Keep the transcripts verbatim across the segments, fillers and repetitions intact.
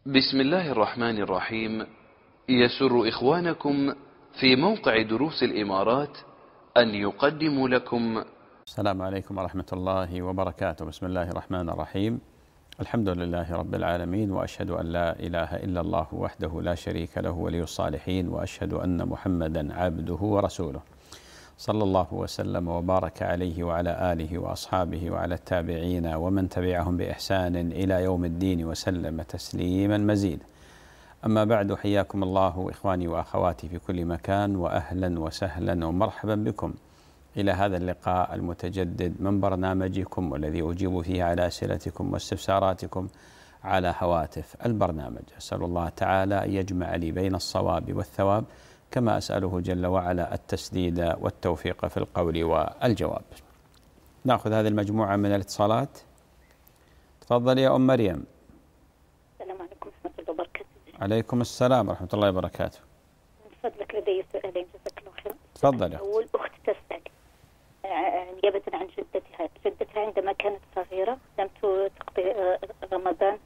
بسم الله الرحمن الرحيم. يسر إخوانكم في موقع دروس الإمارات أن يقدموا لكم. السلام عليكم ورحمة الله وبركاته. بسم الله الرحمن الرحيم. الحمد لله رب العالمين، وأشهد أن لا إله إلا الله وحده لا شريك له ولي الصالحين، وأشهد أن محمدا عبده ورسوله، صلى الله وسلم وبارك عليه وعلى آله وأصحابه وعلى التابعين ومن تبعهم بإحسان إلى يوم الدين وسلم تسليما مزيدا. أما بعد، حياكم الله إخواني وأخواتي في كل مكان، وأهلا وسهلا ومرحبا بكم إلى هذا اللقاء المتجدد من برنامجكم، والذي أجيب فيه على أسئلتكم واستفساراتكم على هواتف البرنامج. أسأل الله تعالى أن يجمع لي بين الصواب والثواب، كما أسأله جل وعلا التسديد والتوفيق في القول والجواب. نأخذ هذه المجموعة من الاتصالات. تفضل يا أم مريم. السلام عليكم ورحمة الله وبركاته. عليكم السلام ورحمة الله وبركاته. من فضلك لدي سؤالين جزاك الله خيرا. تفضل. أول أخت تسأل نيابة عن جدتها. جدتها عندما كانت صغيرة لم تقضي رمضان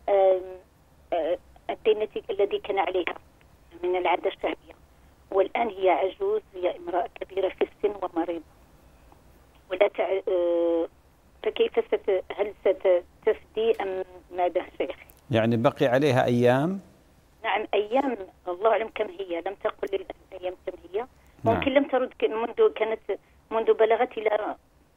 الدين الذي كان عليها من العادة الشعبية، والآن هي عجوز، هي امرأة كبيرة في السن ومريضة، ولا تع... فكيف ست... هل ستفدي أم ماذا شيخ؟ يعني بقي عليها أيام؟ نعم أيام، الله أعلم كم هي، لم تقل الأيام كم هي. ممكن نعم. لم ترد منذ كانت منذ بلغت إلى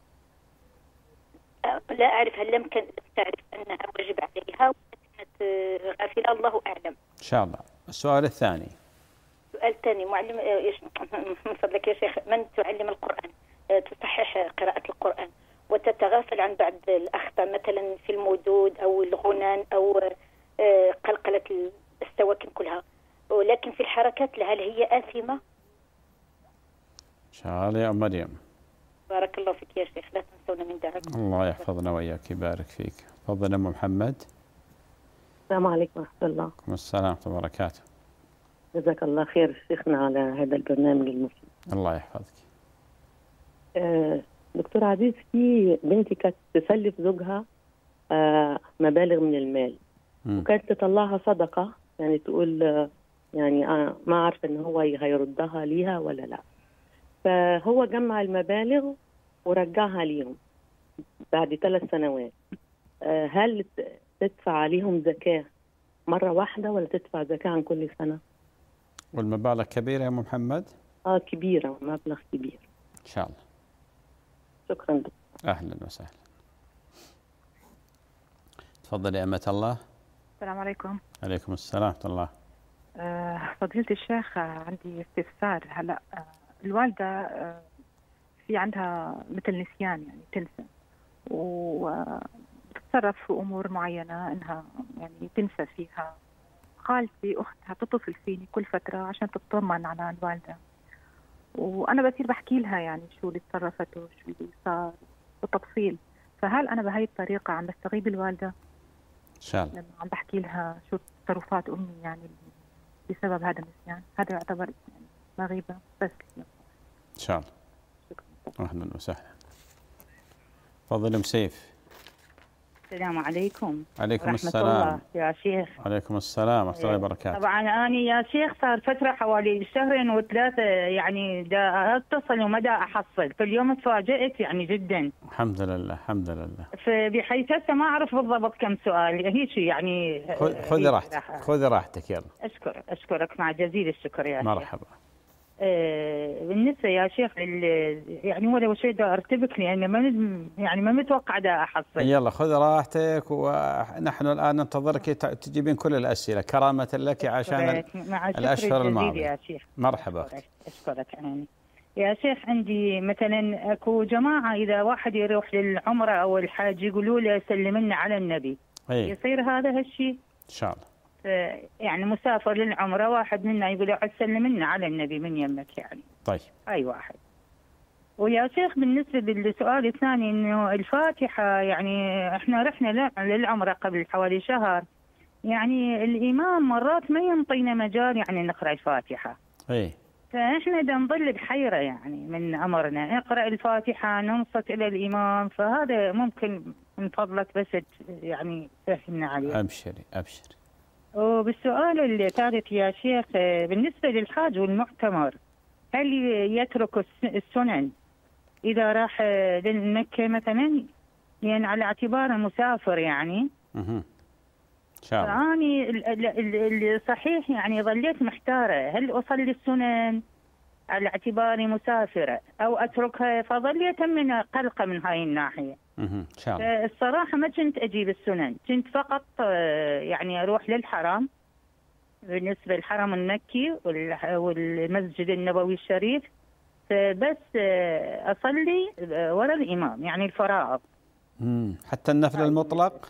لا أعرف، هل لم كان تعرف أنها واجب عليها وكانت غافلة، الله أعلم. إن شاء الله. السؤال الثاني. سؤال ثاني، معلم ايش من فضلك يا شيخ، من تعلم القرآن تصحح قراءة القرآن وتتغافل عن بعض الأخطاء، مثلا في المدود أو الغنان أو قلقلة السواكن كلها، ولكن في الحركات هل هي آثمة؟ إن شاء الله يا أم مريم. بارك الله فيك يا شيخ، لا تنسونا من دعائكم. الله يحفظنا وإياك، يبارك فيك. تفضل يا أم محمد. السلام عليكم ورحمة الله. وعليكم السلام ورحمة الله وبركاته. جزاك الله خير شيخنا على هذا البرنامج المفيد. الله يحفظك. آه دكتور عزيز، في بنتي كانت تسلف زوجها آه مبالغ من المال، م. وكانت تطلعها صدقة، يعني تقول آه يعني آه ما عارفة إن هو هيردها ليها ولا لا. فهو جمع المبالغ ورجعها ليهم بعد ثلاث سنوات. آه هل تدفع عليهم زكاة مرة واحدة ولا تدفع زكاة عن كل سنة؟ والمبالغ كبيرة يا أم محمد؟ آه كبيرة، مبلغ كبير. إن شاء الله. شكرا دكتور. أهلا وسهلا. تفضل يا أمة الله. السلام عليكم. عليكم السلام ورحمة الله. أه فضيلة الشيخ، عندي استفسار. هلا أه الوالدة أه في عندها مثل نسيان، يعني تنسى وتتصرف في أمور معينة إنها يعني تنسى فيها. خالتي أختها تتصل فيني كل فترة عشان تطمن على الوالدة، وأنا بصير بحكي لها يعني شو اللي تصرفته وشو اللي صار بالتفصيل. فهل أنا بهاي الطريقة عم بستغيب الوالدة؟ إن شاء الله. لما عم بحكي لها شو تصرفات أمي يعني بسبب هذا النسيان، هذا يعتبر يعني مغيبة بس. إن شاء الله. أهلا وسهلا. تفضل أم سيف. السلام عليكم. عليكم ورحمة السلام. الله يا شيخ. عليكم السلام ورحمة الله وبركاته. طبعا أنا يا شيخ صار فترة حوالي شهرين وثلاثة يعني دا أتصل وما دا أحصل، فاليوم تفاجأت يعني جدا. الحمد لله الحمد لله. فبحيث هسه ما أعرف بالضبط كم سؤال، هيك يعني. خذ راحتك خذ راحتك يلا. أشكر أشكرك مع جزيل الشكر يا مرحبا. شيخ. مرحبا. آه بالنسبة يا شيخ يعني ولا شيء دا ارتبك لأن ما يعني ما متوقع دا أحصل. يلا خذ راحتك، ونحن الآن ننتظرك تجيبين كل الأسئلة كرامة لك عشان الأشهر الماضية يا شيخ. مرحبا. أشكرك, أشكرك يعني. يا شيخ عندي مثلا أكو جماعة إذا واحد يروح للعمرة أو الحاج يقولوا له سلم لنا على النبي. أي. يصير هذا هالشيء؟ إن شاء الله. يعني مسافر للعمرة واحد منا يقول له سلم لنا على النبي من يمك يعني. طيب. أي واحد. ويا شيخ بالنسبة للسؤال الثاني إنه الفاتحة، يعني إحنا رحنا للعمرة قبل حوالي شهر، يعني الإمام مرات ما ينطينا مجال يعني نقرأ الفاتحة. إيه. فإحنا دا نظل بحيرة يعني من أمرنا اقرأ الفاتحة ننصت إلى الإمام، فهذا ممكن من فضلك بس يعني تفهمنا عليه. أبشري أبشري وبالسؤال الثالث يا شيخ، بالنسبة للحاج والمعتمر، هل يترك السنن إذا راح لمكة مثلا، يعني على اعتبار مسافر يعني؟ اها إن شاء الله. فأني الصحيح يعني ظليت محتارة، هل أصلي السنن على اعتباري مسافرة أو أتركها؟ فظليت من قلقة من هاي الناحية. اها إن شاء الله. الصراحة ما كنت أجيب السنن، كنت فقط يعني أروح للحرم، بالنسبة للحرم المكي والمسجد النبوي الشريف، بس أصلي وراء الإمام يعني الفرائض. امم حتى النفل المطلق؟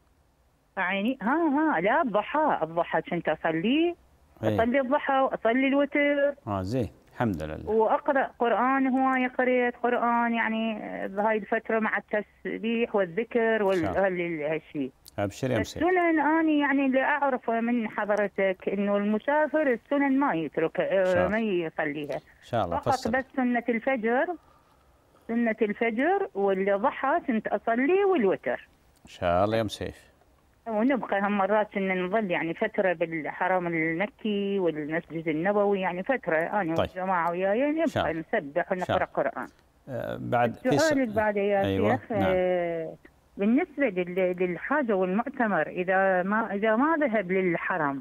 يعني ها ها لا، الضحى الضحى كنت أصلي أصلي الضحى وأصلي الوتر. اه زين الحمد لله. وأقرأ قرآن، هواية قريت قرآن يعني بهاي الفترة مع التسبيح والذكر وهالشيء. أبشر يا مسيح. السنن أنا يعني اللي أعرفه من حضرتك إنه المسافر السنن ما يترك ما يصليها. إن شاء الله. فقط فصل. بس سنة الفجر، سنة الفجر والضحى كنت أصلي والوتر. إن شاء الله يا مسيف. ونبقى هم مرات إن نظل يعني فترة بالحرم المكي والمسجد النبوي، يعني فترة أنا طيب. والجماعة وياي نبقى نسبح ونقرأ قرآن. آه بعد السؤال اللي بعده يا أيوة. شيخ، نعم. آه بالنسبة للحاجة والمؤتمر، إذا ما إذا ما ذهب للحرم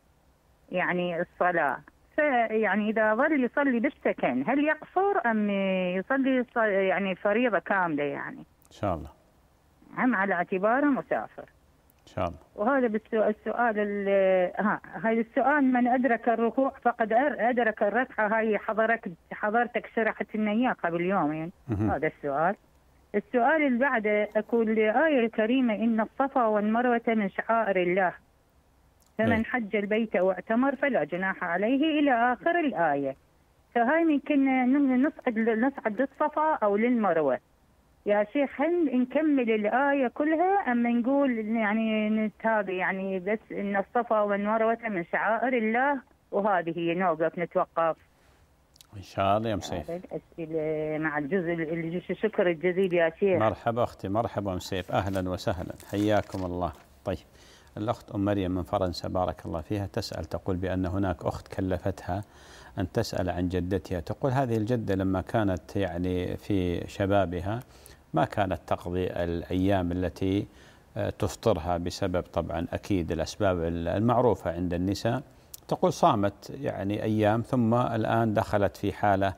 يعني الصلاة، فيعني إذا ظل يصلي بالسكن، هل يقصر أم يصلي يعني فريضة كاملة يعني؟ إن شاء الله. هم على اعتباره مسافر. إن شاء الله. وهذا بالسؤال ها هذا السؤال، من أدرك الركوع فقد أدرك الركعة، هاي حضرتك حضرتك شرحت لنا إياه قبل يومين. هذا السؤال. السؤال اللي بعده، أقول الآية الكريمة إن الصفا والمروة من شعائر الله، فمن حج البيت واعتمر فلا جناح عليه إلى آخر الآية. فهاي ممكن نصعد نصعد للصفا أو للمروة يا شيخ؟ هل نكمل الآية كلها أم نقول يعني نتابع يعني بس إن الصفا والمروة من شعائر الله وهذه هي نوقف نتوقف؟ إن شاء الله يا مسيف. الأسئلة مع الجزء الشكر الجزيل يا شيخ. مرحبا أختي، مرحبا مسيف، أهلا وسهلا، حياكم الله. طيب، الأخت أم مريم من فرنسا بارك الله فيها تسأل، تقول بأن هناك أخت كلفتها أن تسأل عن جدتها. تقول هذه الجدة لما كانت يعني في شبابها ما كانت تقضي الأيام التي تفطرها بسبب طبعا أكيد الأسباب المعروفة عند النساء. تقول صامت يعني أيام، ثم الآن دخلت في حالة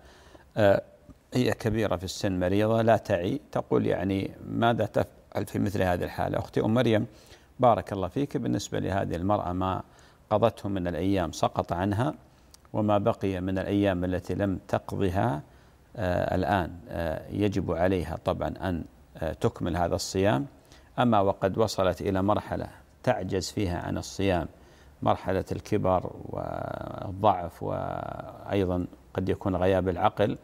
هي كبيرة في السن، مريضة لا تعي. تقول يعني ماذا تفعل في مثل هذه الحالة؟ أختي أم مريم بارك الله فيك، بالنسبة لهذه المرأة ما قضته من الأيام سقط عنها، وما بقي من الأيام التي لم تقضها آه الآن آه يجب عليها طبعا أن آه تكمل هذا الصيام. أما وقد وصلت إلى مرحلة تعجز فيها عن الصيام، مرحلة الكبر والضعف وأيضا قد يكون غياب العقل،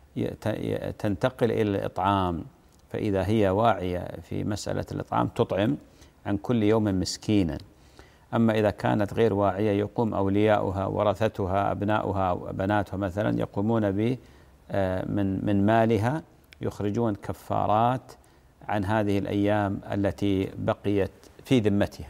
تنتقل إلى الإطعام. فإذا هي واعية في مسألة الإطعام تطعم عن كل يوم مسكينا. أما إذا كانت غير واعية يقوم أولياؤها ورثتها أبناؤها وبناتها مثلا يقومون ب من من مالها، يخرجون كفارات عن هذه الأيام التي بقيت في ذمتها.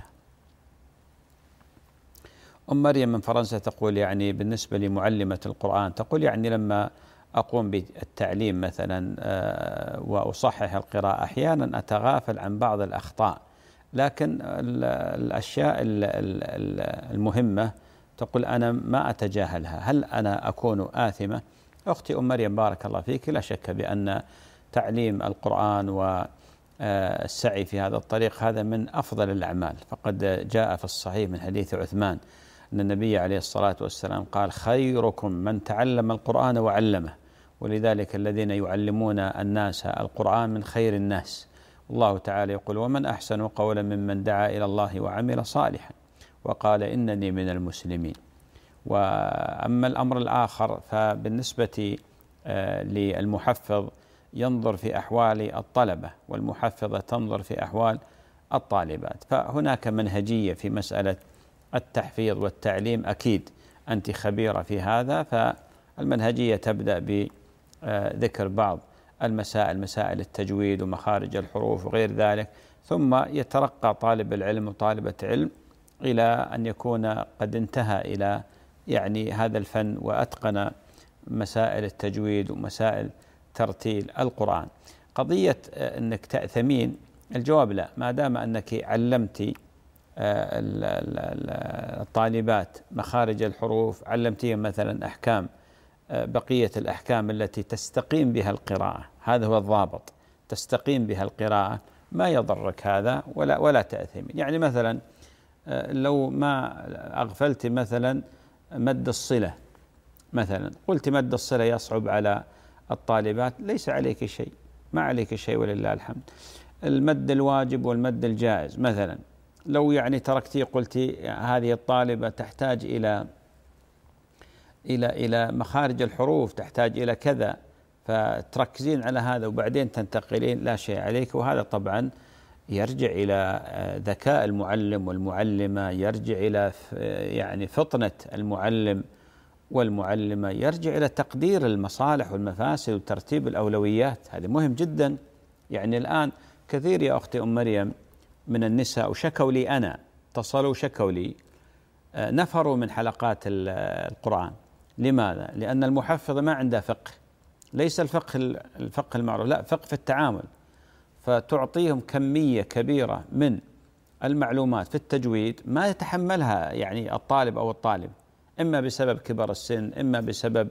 أم مريم من فرنسا تقول يعني بالنسبة لمعلمة القرآن، تقول يعني لما أقوم بالتعليم مثلا وأصحح القراءة أحيانا أتغافل عن بعض الأخطاء، لكن الأشياء المهمة تقول أنا ما أتجاهلها. هل أنا أكون آثمة؟ أختي أم مريم بارك الله فيك، لا شك بأن تعليم القرآن والسعي في هذا الطريق هذا من أفضل الأعمال. فقد جاء في الصحيح من حديث عثمان أن النبي عليه الصلاة والسلام قال خيركم من تعلم القرآن وعلمه، ولذلك الذين يعلمون الناس القرآن من خير الناس. الله تعالى يقول ومن أحسن قولا ممن دعا إلى الله وعمل صالحا وقال إنني من المسلمين. وأما الأمر الآخر فبالنسبة للمحفظ ينظر في أحوال الطلبة، والمحفظة تنظر في أحوال الطالبات. فهناك منهجية في مسألة التحفيظ والتعليم، أكيد أنت خبيرة في هذا. فالمنهجية تبدأ بذكر بعض المسائل، مسائل التجويد ومخارج الحروف وغير ذلك، ثم يترقى طالب العلم وطالبة علم إلى أن يكون قد انتهى إلى يعني هذا الفن وأتقن مسائل التجويد ومسائل ترتيل القرآن. قضية أنك تأثمين، الجواب لا، ما دام أنك علمتي الطالبات مخارج الحروف، علمتيهم مثلا أحكام بقية الأحكام التي تستقيم بها القراءة، هذا هو الضابط، تستقيم بها القراءة، ما يضرك هذا ولا ولا تأثمين. يعني مثلا لو ما أغفلت مثلا مد الصلة، مثلا قلت مد الصلة يصعب على الطالبات، ليس عليك شيء، ما عليك شيء ولله الحمد. المد الواجب والمد الجائز مثلا لو يعني تركتي قلتي هذه الطالبة تحتاج إلى إلى إلى مخارج الحروف، تحتاج إلى كذا، فتركزين على هذا وبعدين تنتقلين، لا شيء عليك. وهذا طبعا يرجع إلى ذكاء المعلم والمعلمة، يرجع إلى يعني فطنة المعلم والمعلمة، يرجع إلى تقدير المصالح والمفاسد وترتيب الأولويات. هذا مهم جدا. يعني الآن كثير يا أختي أم مريم من النساء وشكوا لي أنا، اتصلوا شكوا لي، نفروا من حلقات القرآن. لماذا؟ لأن المحفظة ما عندها فقه، ليس الفقه الفقه المعروف، لا، فقه في التعامل، فتعطيهم كمية كبيرة من المعلومات في التجويد ما يتحملها يعني الطالب أو الطالب، إما بسبب كبر السن، إما بسبب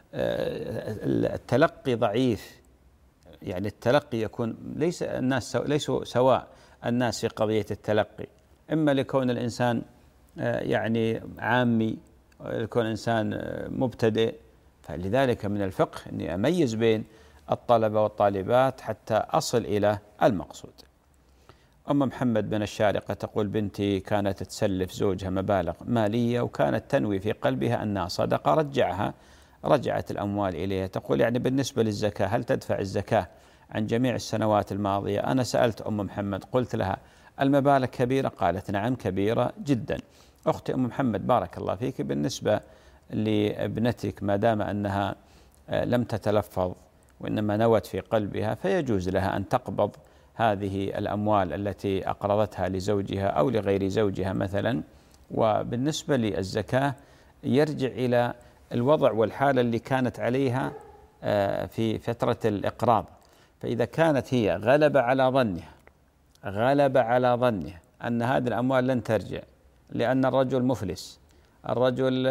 التلقي ضعيف. يعني التلقي يكون ليس الناس ليسوا سواء الناس في قضية التلقي، إما لكون الإنسان يعني عامي، لكون إنسان مبتدئ. فلذلك من الفقه أني أميز بين الطلبة والطالبات حتى أصل إلى المقصود. أم محمد بن الشارقة تقول بنتي كانت تسلف زوجها مبالغ مالية وكانت تنوي في قلبها أنها صدقة، رجعها رجعت الأموال إليها. تقول يعني بالنسبة للزكاة هل تدفع الزكاة عن جميع السنوات الماضية؟ أنا سألت أم محمد قلت لها المبالغ كبيرة؟ قالت نعم كبيرة جدا. أختي أم محمد بارك الله فيك، بالنسبة لابنتك ما دام أنها لم تتلفظ وإنما نوت في قلبها فيجوز لها أن تقبض هذه الأموال التي أقرضتها لزوجها أو لغير زوجها مثلا. وبالنسبة للزكاة يرجع إلى الوضع والحالة اللي كانت عليها في فترة الإقراض. فإذا كانت هي غلب على ظنها غلب على ظنها أن هذه الأموال لن ترجع لأن الرجل مفلس، الرجل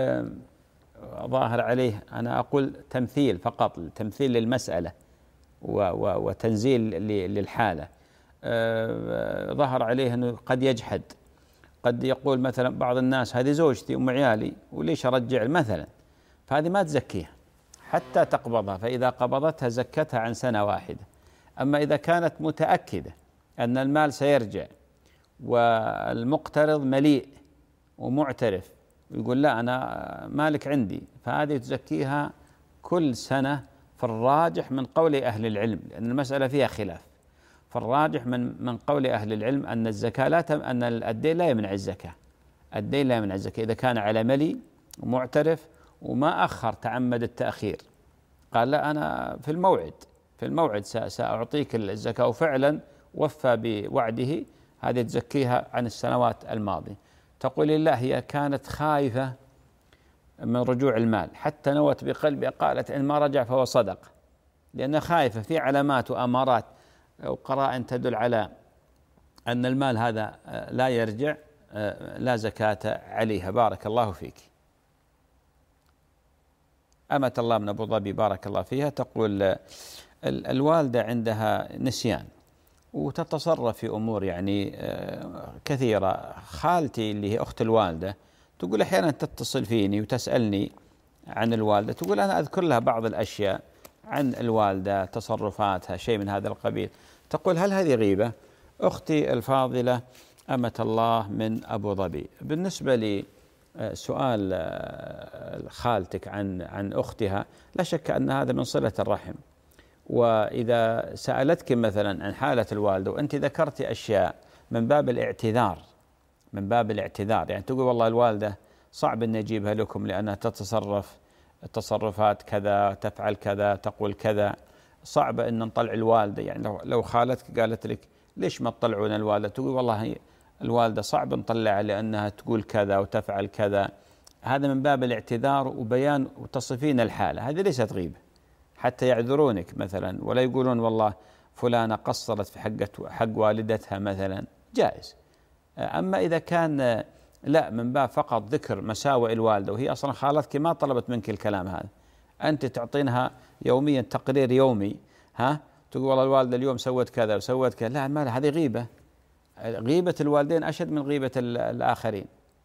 ظاهر عليه، أنا أقول تمثيل فقط، تمثيل للمسألة وتنزيل للحالة، ظهر عليه أنه قد يجحد، قد يقول مثلا بعض الناس هذه زوجتي أم عيالي وليش أرجع مثلا، فهذه ما تزكيها حتى تقبضها، فإذا قبضتها زكتها عن سنة واحدة. أما إذا كانت متأكدة أن المال سيرجع والمقترض مليء ومعترف ويقول لا أنا مالك عندي، فهذه تزكيها كل سنة في الراجح من قول أهل العلم، لأن المسألة فيها خلاف. فالراجح من من قول أهل العلم أن الزكاة لا تم أن الدين لا يمنع الزكاة، الدين لا يمنع الزكاة إذا كان على ملي ومعترف وما أخر تعمد التأخير، قال لا أنا في الموعد في الموعد سأعطيك الزكاة وفعلا وفى بوعده، هذه تزكيها عن السنوات الماضية. تقول الله هي كانت خائفة من رجوع المال حتى نوت بقلبها، قالت إن ما رجع فهو صدق، لأنها خائفة في علامات وأمارات وقرائن تدل على أن المال هذا لا يرجع، لا زكاة عليها. بارك الله فيك. أمة الله من أبو ظبي بارك الله فيها تقول الوالدة عندها نسيان وتتصرف في أمور يعني كثيرة. خالتي اللي هي أخت الوالدة تقول أحيانا تتصل فيني وتسألني عن الوالدة، تقول أنا أذكر لها بعض الأشياء عن الوالدة تصرفاتها شيء من هذا القبيل. تقول هل هذه غيبة؟ أختي الفاضلة أمة الله من أبو ظبي، بالنسبة لي سؤال خالتك عن عن أختها لا شك أن هذا من صلة الرحم، وإذا سألتك مثلا عن حالة الوالدة وأنت ذكرت أشياء من باب الاعتذار من باب الاعتذار يعني تقول والله الوالدة صعب أن نجيبها لكم لأنها تتصرف تصرفات كذا، تفعل كذا، تقول كذا، صعب أن نطلع الوالدة. يعني لو لو خالتك قالت لك ليش ما تطلعون الوالدة، تقول والله الوالدة صعب نطلعها لأنها تقول كذا وتفعل كذا، هذا من باب الاعتذار وبيان وتصفين الحالة، هذه ليست غيبة حتى يعذرونك مثلا، ولا يقولون والله فلانة قصرت في حق حق والدتها مثلا، جائز. أما إذا كان لا من باب فقط ذكر مساوئ الوالدة، وهي أصلا خالتك ما طلبت منك الكلام هذا، أنت تعطينها يوميا تقرير يومي، ها تقول والله الوالدة اليوم سوت كذا وسوت كذا، لا ما هذه غيبة. غيبة الوالدين أشد من غيبة الآخرين،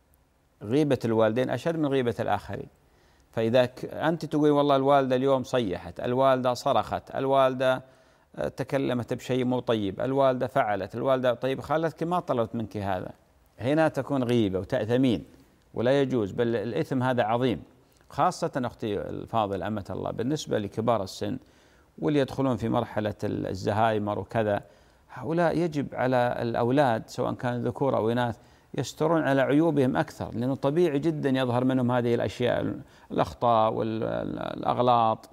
غيبة الوالدين أشد من غيبة الآخرين. فإذا أنت تقول والله الوالدة اليوم صيحت، الوالدة صرخت، الوالدة تكلمت بشيء مو طيب، الوالدة فعلت، الوالدة طيب خالتك ما طلبت منك هذا، هنا تكون غيبة وتأثمين ولا يجوز، بل الإثم هذا عظيم. خاصة أختي الفاضل أمة الله بالنسبة لكبار السن واللي يدخلون في مرحلة الزهايمر وكذا، هؤلاء يجب على الأولاد سواء كان ذكور أو إناث يسترون على عيوبهم أكثر، لأنه طبيعي جدا يظهر منهم هذه الأشياء، الأخطاء والأغلاط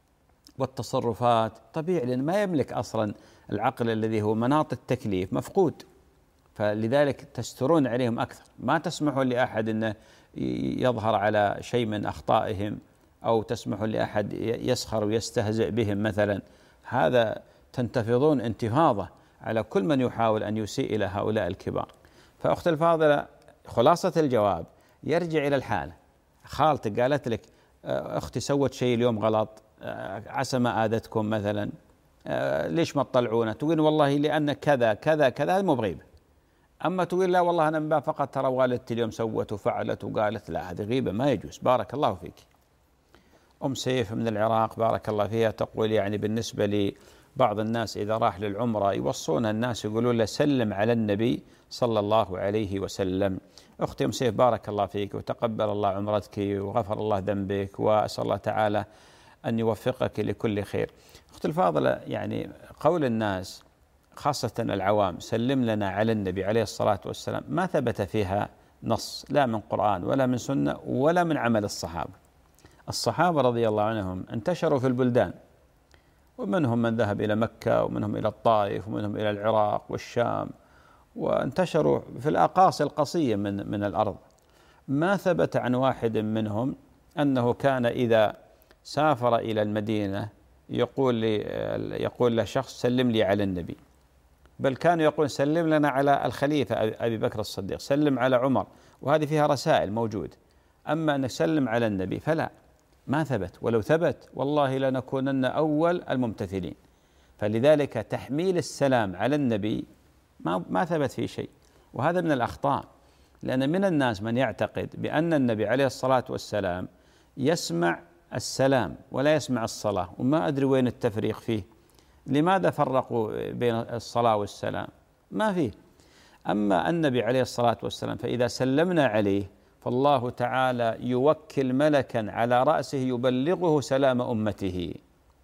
والتصرفات، طبيعي لأن ما يملك أصلا العقل الذي هو مناط التكليف مفقود، فلذلك تسترون عليهم أكثر، ما تسمحوا لأحد أنه يظهر على شيء من أخطائهم، أو تسمحوا لأحد يسخر ويستهزئ بهم مثلا، هذا تنتفضون انتفاضة على كل من يحاول أن يسيء إلى هؤلاء الكبار. فأخت الفاضلة خلاصة الجواب يرجع إلى الحالة. خالتك قالت لك أختي سوت شيء اليوم غلط، عسى ما آذتكم مثلا، ليش ما تطلعونه؟ تقول والله لأن كذا كذا كذا، هذا مو بغيبة. أما تقول لا والله أنا من فقط ترى والدتي اليوم سوت وفعلت وقالت، لا هذه غيبة ما يجوز. بارك الله فيك. أم سيف من العراق بارك الله فيها تقول يعني بالنسبة لبعض الناس إذا راح للعمرة يوصون الناس يقولون له سلم على النبي صلى الله عليه وسلم. أختي أم سيف بارك الله فيك وتقبل الله عمرتك وغفر الله ذنبك، وأسأل الله تعالى أن يوفقك لكل خير. أختي الفاضلة يعني قول الناس خاصة العوام سلم لنا على النبي عليه الصلاة والسلام ما ثبت فيها نص لا من قرآن ولا من سنة ولا من عمل الصحابة. الصحابة رضي الله عنهم انتشروا في البلدان، ومنهم من ذهب إلى مكة ومنهم إلى الطائف ومنهم إلى العراق والشام، وانتشروا في الأقاصي القصية من من الأرض. ما ثبت عن واحد منهم أنه كان إذا سافر إلى المدينة يقول لي يقول له شخص سلم لي على النبي، بل كانوا يقول سلم لنا على الخليفة أبي بكر الصديق، سلم على عمر، وهذه فيها رسائل موجود. أما أن نسلم على النبي فلا، ما ثبت، ولو ثبت والله لنكونن أول الممتثلين. فلذلك تحميل السلام على النبي ما ما ثبت فيه شيء، وهذا من الأخطاء، لأن من الناس من يعتقد بأن النبي عليه الصلاة والسلام يسمع السلام ولا يسمع الصلاة، وما أدري وين التفريق فيه. لماذا فرقوا بين الصلاة والسلام؟ ما فيه. أما النبي عليه الصلاة والسلام فإذا سلمنا عليه فالله تعالى يوكل ملكا على رأسه يبلغه سلام أمته،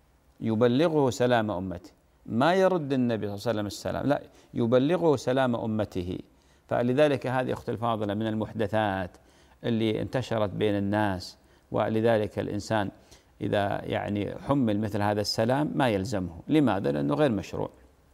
يبلغه سلام أمته، ما يرد النبي صلى الله عليه وسلم السلام، لا يبلغه سلام أمته. فلذلك هذه أخت الفاضلة من المحدثات اللي انتشرت بين الناس، ولذلك الإنسان إذا يعني حمل مثل هذا السلام ما يلزمه. لماذا؟ لأنه غير مشروع.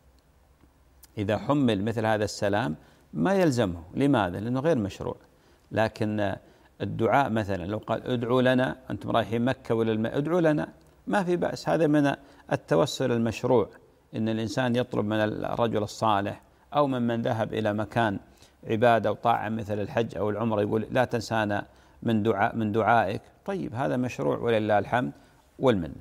إذا حمل مثل هذا السلام ما يلزمه. لماذا؟ لأنه غير مشروع. لكن الدعاء مثلا لو قال ادعوا لنا، أنتم رايحين مكة ولا الم... ادعوا لنا، ما في بأس، هذا من التوسل المشروع، إن الإنسان يطلب من الرجل الصالح أو من من ذهب إلى مكان عبادة وطاعة مثل الحج أو العمرة يقول لا تنسانا من دعاء من دعائك، طيب هذا مشروع ولله الحمد والمنة.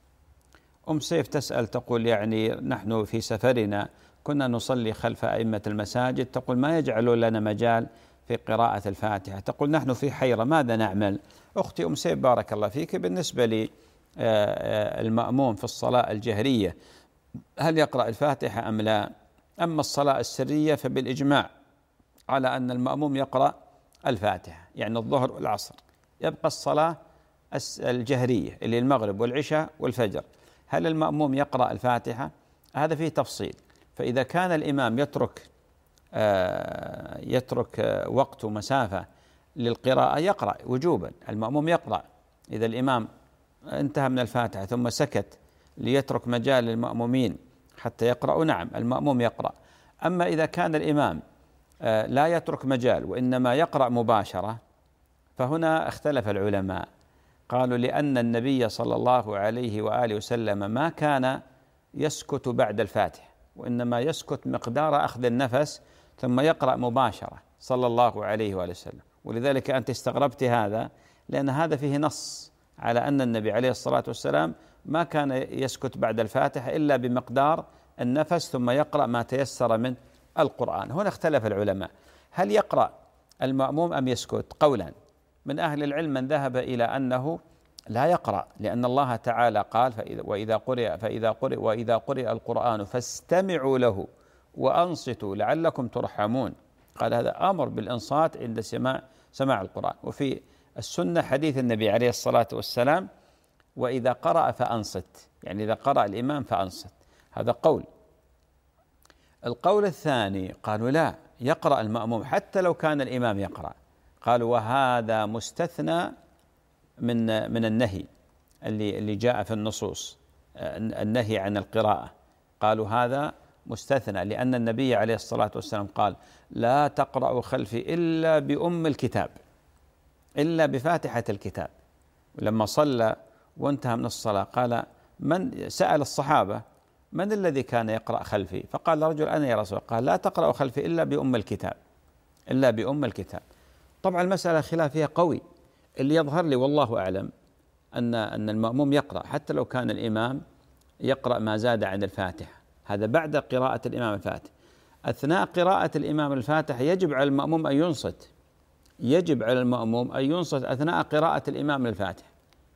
أم سيف تسأل تقول يعني نحن في سفرنا كنا نصلي خلف أئمة المساجد، تقول ما يجعلون لنا مجال في قراءة الفاتحة، تقول نحن في حيرة ماذا نعمل؟ أختي أم سيف بارك الله فيك، بالنسبة للمأموم في الصلاة الجهرية هل يقرأ الفاتحة أم لا؟ أما الصلاة السرية فبالإجماع على أن المأموم يقرأ الفاتحة، يعني الظهر والعصر. يبقى الصلاة الجهرية اللي المغرب والعشاء والفجر، هل المأموم يقرأ الفاتحة؟ هذا فيه تفصيل. فإذا كان الإمام يترك آه يترك آه وقت ومسافة للقراءة يقرأ وجوبا، المأموم يقرأ. إذا الإمام انتهى من الفاتحة ثم سكت ليترك مجال للمأمومين حتى يقرأوا، نعم المأموم يقرأ. أما إذا كان الإمام لا يترك مجال وإنما يقرأ مباشرة، فهنا اختلف العلماء، قالوا لأن النبي صلى الله عليه وآله وسلم ما كان يسكت بعد الفاتحة، وإنما يسكت مقدار أخذ النفس ثم يقرأ مباشرة صلى الله عليه وآله وسلم. ولذلك أنت استغربت هذا، لأن هذا فيه نص على أن النبي عليه الصلاة والسلام ما كان يسكت بعد الفاتحة إلا بمقدار النفس ثم يقرأ ما تيسر من القرآن. هنا اختلف العلماء، هل يقرأ المأموم أم يسكت؟ قولان، من أهل العلم من ذهب إلى أنه لا يقرأ، لأن الله تعالى قال فإذا وإذا قرئ فإذا قرئ وإذا قرئ القرآن فاستمعوا له وأنصتوا لعلكم ترحمون. قال هذا أمر بالإنصات عند سماع سماع القرآن. وفي السنة حديث النبي عليه الصلاة والسلام وإذا قرأ فأنصت، يعني إذا قرأ الإمام فأنصت. هذا قول. القول الثاني قالوا لا، يقرأ المأموم حتى لو كان الإمام يقرأ. قالوا وهذا مستثنى من من النهي اللي اللي جاء في النصوص، النهي عن القراءة. قالوا هذا مستثنى لأن النبي عليه الصلاة والسلام قال لا تقرأوا خلفي إلا بأم الكتاب، إلا بفاتحة الكتاب. ولما صلى وانتهى من الصلاة قال من سأل الصحابة من الذي كان يقرأ خلفي؟ فقال رجل أنا يا رسول الله. قال لا تقرأوا خلفي إلا بأم الكتاب، إلا بأم الكتاب. طبعا المسألة خلاف فيها قوي، اللي يظهر لي والله أعلم أن أن المأموم يقرأ حتى لو كان الإمام يقرأ ما زاد عن الفاتحة، هذا بعد قراءة الإمام الفاتحة. أثناء قراءة الإمام الفاتحة يجب على المأموم أن ينصت، يجب على المأموم أن ينصت أثناء قراءة الإمام الفاتحة.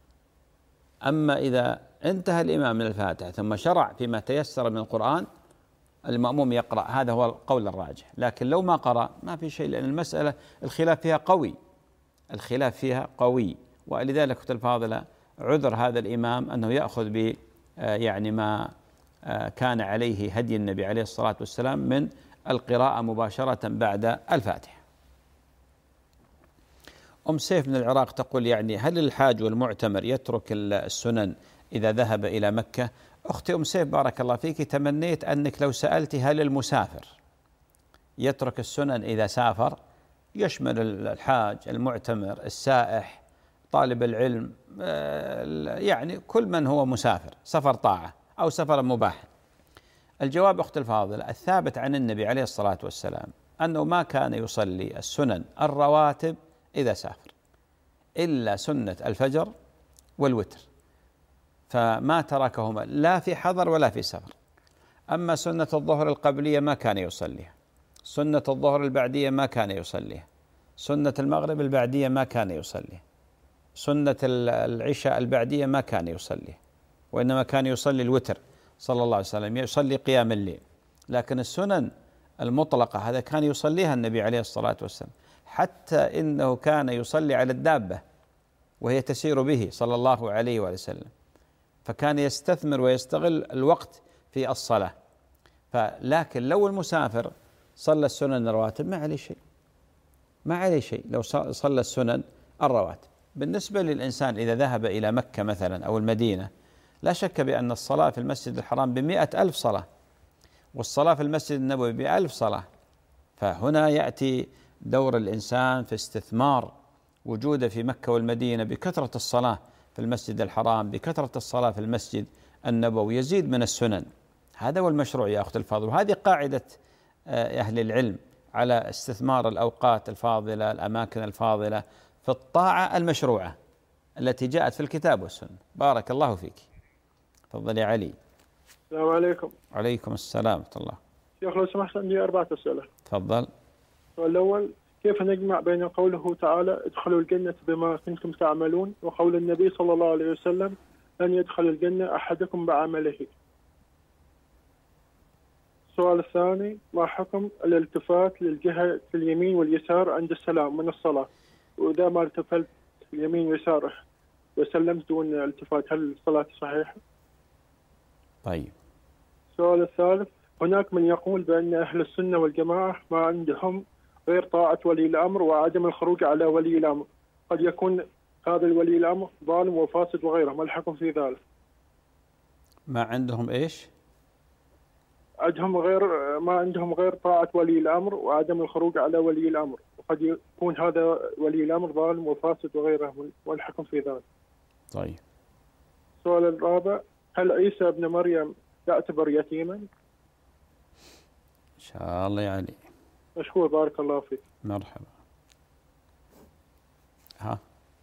أما إذا انتهى الإمام من الفاتحة ثم شرع فيما تيسر من القرآن المأموم يقرأ، هذا هو القول الراجح. لكن لو ما قرأ ما في شيء، لأن المسألة الخلاف فيها قوي، الخلاف فيها قوي. ولذلك أختي الفاضلة عذر هذا الإمام أنه يأخذ ب يعني ما كان عليه هدي النبي عليه الصلاة والسلام من القراءة مباشرة بعد الفاتحة. أم سيف من العراق تقول يعني هل الحاج والمعتمر يترك السنن إذا ذهب إلى مكة؟ أختي أم سيف بارك الله فيك، تمنيت أنك لو سألت هل المسافر يترك السنن إذا سافر، يشمل الحاج المعتمر السائح طالب العلم، يعني كل من هو مسافر سفر طاعة أو سفر مباح. الجواب أختي الفاضلة الثابت عن النبي عليه الصلاة والسلام أنه ما كان يصلي السنن الرواتب إذا سافر إلا سنة الفجر والوتر، فما تركهما لا في حضر ولا في سفر. أما سنة الظهر القبلية ما كان يصليها، سنة الظهر البعدية ما كان يصليها، سنة المغرب البعدية ما كان يصليها، سنة العشاء البعدية ما كان يصليها، وإنما كان يصلي الوتر صلى الله عليه وسلم، يصلي قيام الليل. لكن السنن المطلقة هذا كان يصليها النبي عليه الصلاة والسلام، حتى إنه كان يصلي على الدابة وهي تسير به صلى الله عليه وسلم، فكان يستثمر ويستغل الوقت في الصلاة. فلكن لو المسافر صلى السنن الرواتب ما عليه شيء، ما عليه شيء لو صلى السنن الرواتب. بالنسبة للإنسان إذا ذهب إلى مكة مثلا أو المدينة، لا شك بأن الصلاة في المسجد الحرام بمئة ألف صلاة، والصلاة في المسجد النبوي بألف صلاة. فهنا يأتي دور الإنسان في استثمار وجوده في مكة والمدينة بكثرة الصلاة في المسجد الحرام، بكثرة الصلاة في المسجد النبوي، يزيد من السنن. هذا هو المشروع يا أخت الفاضل، وهذه قاعدة أهل العلم على استثمار الأوقات الفاضلة الأماكن الفاضلة في الطاعة المشروعة التي جاءت في الكتاب والسنة. بارك الله فيك. تفضل يا علي. السلام عليكم. وعليكم السلام ورحمة الله. شيخ لو سمحت عندي أربعة أسئلة. تفضل. السؤال الأول، كيف نجمع بين قوله تعالى ادخلوا الجنة بما كنتم تعملون وقول النبي صلى الله عليه وسلم لن يدخل الجنة أحدكم بعمله؟ السؤال الثاني، ما حكم الالتفات للجهة اليمين واليسار عند السلام من الصلاة؟ وإذا ما التفت اليمين ويساره وسلمت دون التفات هل الصلاة صحيحة؟ طيب. السؤال الثالث، هناك من يقول بأن أهل السنة والجماعة ما عندهم غير طاعة ولي الأمر وعدم الخروج على ولي الأمر، قد يكون هذا الولي الأمر ظالم وفاسد وغيره، ما الحكم في ذلك؟ ما عندهم إيش؟ عندهم غير ما عندهم غير طاعة ولي الأمر وعدم الخروج على ولي الأمر، وقد يكون هذا ولي الأمر ظالم وفاسد وغيره والحكم في ذلك. طيب. السؤال الرابع: هل عيسى ابن مريم يعتبر يتيما؟ إن شاء الله يعني. مشكور، بارك الله فيك. مرحبا. ها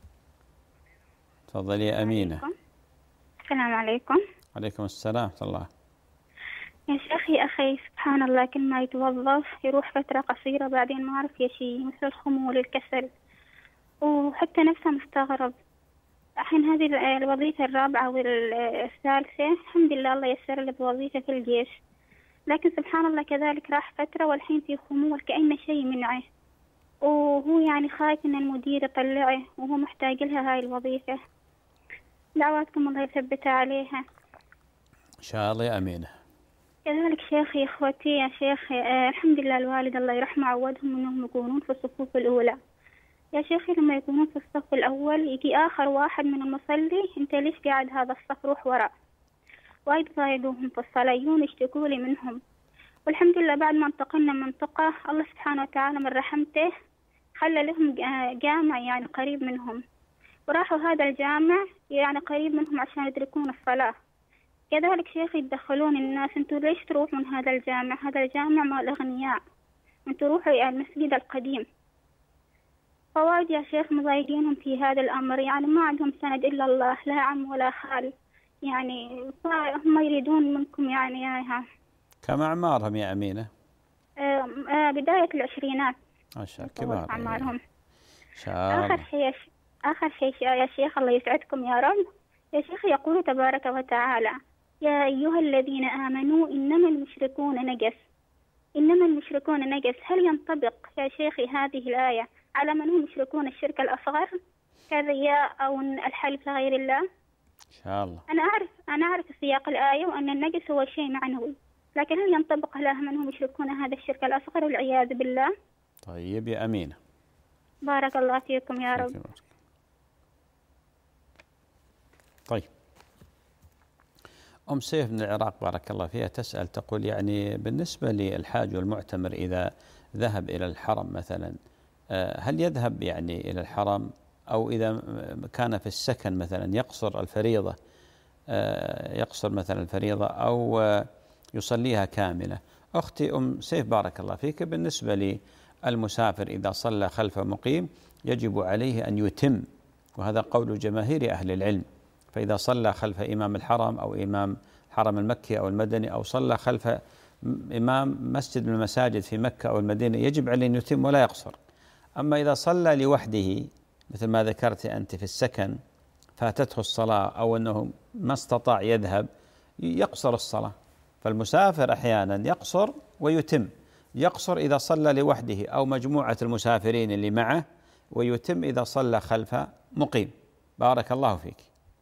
تفضلي يا أمينة. السلام عليكم. عليكم السلام ورحمة الله. يا شيخي أخي سبحان الله، كل ما يتوظف يروح فترة قصيرة بعدين ما عرف يشي، مثل الخمول الكسل، وحتى نفسه مستغرب. الحين هذه الوظيفة الرابعة والثالثة الحمد لله الله يسر له بوظيفة في الجيش، لكن سبحان الله كذلك راح فترة والحين في خمول كأنه شيء منعه، وهو يعني خايف ان المدير يطلعه وهو محتاج لها هاي الوظيفة. دعواتكم الله يثبتها عليها إن شاء الله يا أمينة. كذلك شيخي إخوتي يا شيخ، آه الحمد لله الوالد الله يرحمه عودهم أنهم يكونون في الصفوف الأولى. يا شيخي لما يكونون في الصف الأول يجي آخر واحد من المصلي: أنت ليش قاعد هذا الصف، روح وراء. وايد ضايقوهم في الصلاة، يجون يشتكوا لي منهم. والحمد لله بعد ما انتقلنا منطقة الله سبحانه وتعالى من رحمته خلى لهم جامع يعني قريب منهم، وراحوا هذا الجامع يعني قريب منهم عشان يدركون الصلاة. كذلك شيخ يتدخلون الناس: انتوا ليش تروحون هذا الجامع؟ هذا الجامع مال أغنياء، انتوا روحوا يعني المسجد القديم. فوايد يا شيخ مضايقينهم في هذا الأمر، يعني ما عندهم سند إلا الله، لا عم ولا خال، يعني هم يريدون منكم يعني اياها. كم أعمارهم يا أمينة؟ آه آه بداية العشرينات. ما شاء الله كبار أعمارهم. شاء الله. آخر شيء آخر شيء يا شيخ الله يسعدكم يا رب. يا شيخ يقول تبارك وتعالى: يا أيها الذين آمنوا إنما المشركون نجس. إنما المشركون نجس، هل ينطبق يا شيخي هذه الآية على من هم يشركون الشرك الأصغر كالرياء أو الحلف لغير الله؟ إن شاء الله. أنا أعرف أنا أعرف سياق الآية وأن النجس هو شيء معنوي، لكن هل ينطبق على من هم يشركون هذا الشرك الأصغر والعياذ بالله؟ طيب يا أمينة. بارك الله فيكم يا رب. طيب. أم سيف من العراق بارك الله فيها تسأل تقول: يعني بالنسبة للحاج والمعتمر إذا ذهب إلى الحرم مثلا، هل يذهب يعني إلى الحرم أو إذا كان في السكن مثلا يقصر الفريضة يقصر مثلا الفريضة أو يصليها كاملة؟ أختي أم سيف بارك الله فيك، بالنسبة للمسافر إذا صلى خلف مقيم يجب عليه أن يتم، وهذا قول جماهير أهل العلم. فإذا صلى خلف إمام الحرم أو إمام الحرم المكي أو المدني أو صلى خلف إمام مسجد من المساجد في مكة أو المدينة يجب عليه أن يتم ولا يقصر. أما إذا صلى لوحده مثل ما ذكرت أنت في السكن فاتته الصلاة أو أنه ما استطاع يذهب يقصر الصلاة. فالمسافر أحيانا يقصر ويتم، يقصر إذا صلى لوحده أو مجموعة المسافرين اللي معه، ويتم إذا صلى خلف مقيم. بارك الله فيك.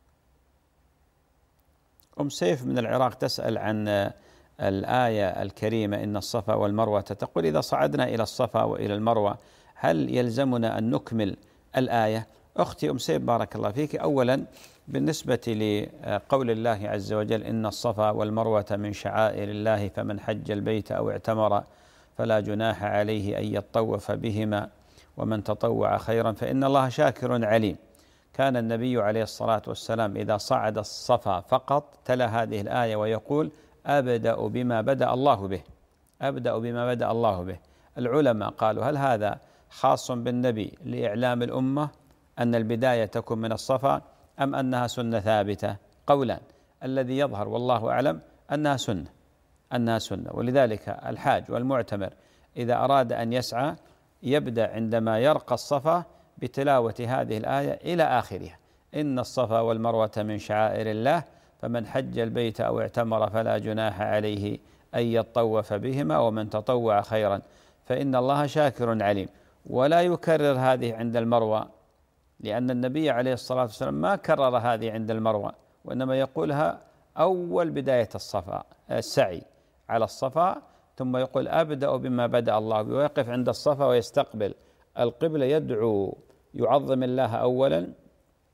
أم سيف من العراق تسأل عن الآية الكريمة: إن الصفا والمروة، تقول: إذا صعدنا إلى الصفا وإلى المروة هل يلزمنا أن نكمل الآية؟ أختي أم سيف بارك الله فيك، أولا بالنسبة لقول الله عز وجل: إن الصفا والمروة من شعائر الله فمن حج البيت أو اعتمر فلا جناح عليه أن يطوف بهما ومن تطوع خيرا فإن الله شاكر عليم. كان النبي عليه الصلاة والسلام إذا صعد الصفا فقط تلا هذه الآية ويقول: أبدأ بما بدأ الله به، أبدأ بما بدأ الله به. العلماء قالوا: هل هذا خاص بالنبي لإعلام الأمة أن البداية تكون من الصفا أم أنها سنة ثابتة؟ قولان، الذي يظهر والله أعلم أنها سنة أنها سنة ولذلك الحاج والمعتمر إذا أراد أن يسعى يبدأ عندما يرقى الصفا بتلاوة هذه الآية إلى آخرها: إن الصفا والمروة من شعائر الله فمن حج البيت أو اعتمر فلا جناح عليه أن يطوف بهما ومن تطوع خيرا فإن الله شاكر عليم. ولا يكرر هذه عند المروة، لأن النبي عليه الصلاة والسلام ما كرر هذه عند المروة، وإنما يقولها أول بداية الصفا السعي على الصفا، ثم يقول: أبدأ بما بدأ الله، ويقف عند الصفا ويستقبل القبلة يدعو، يعظم الله أولا،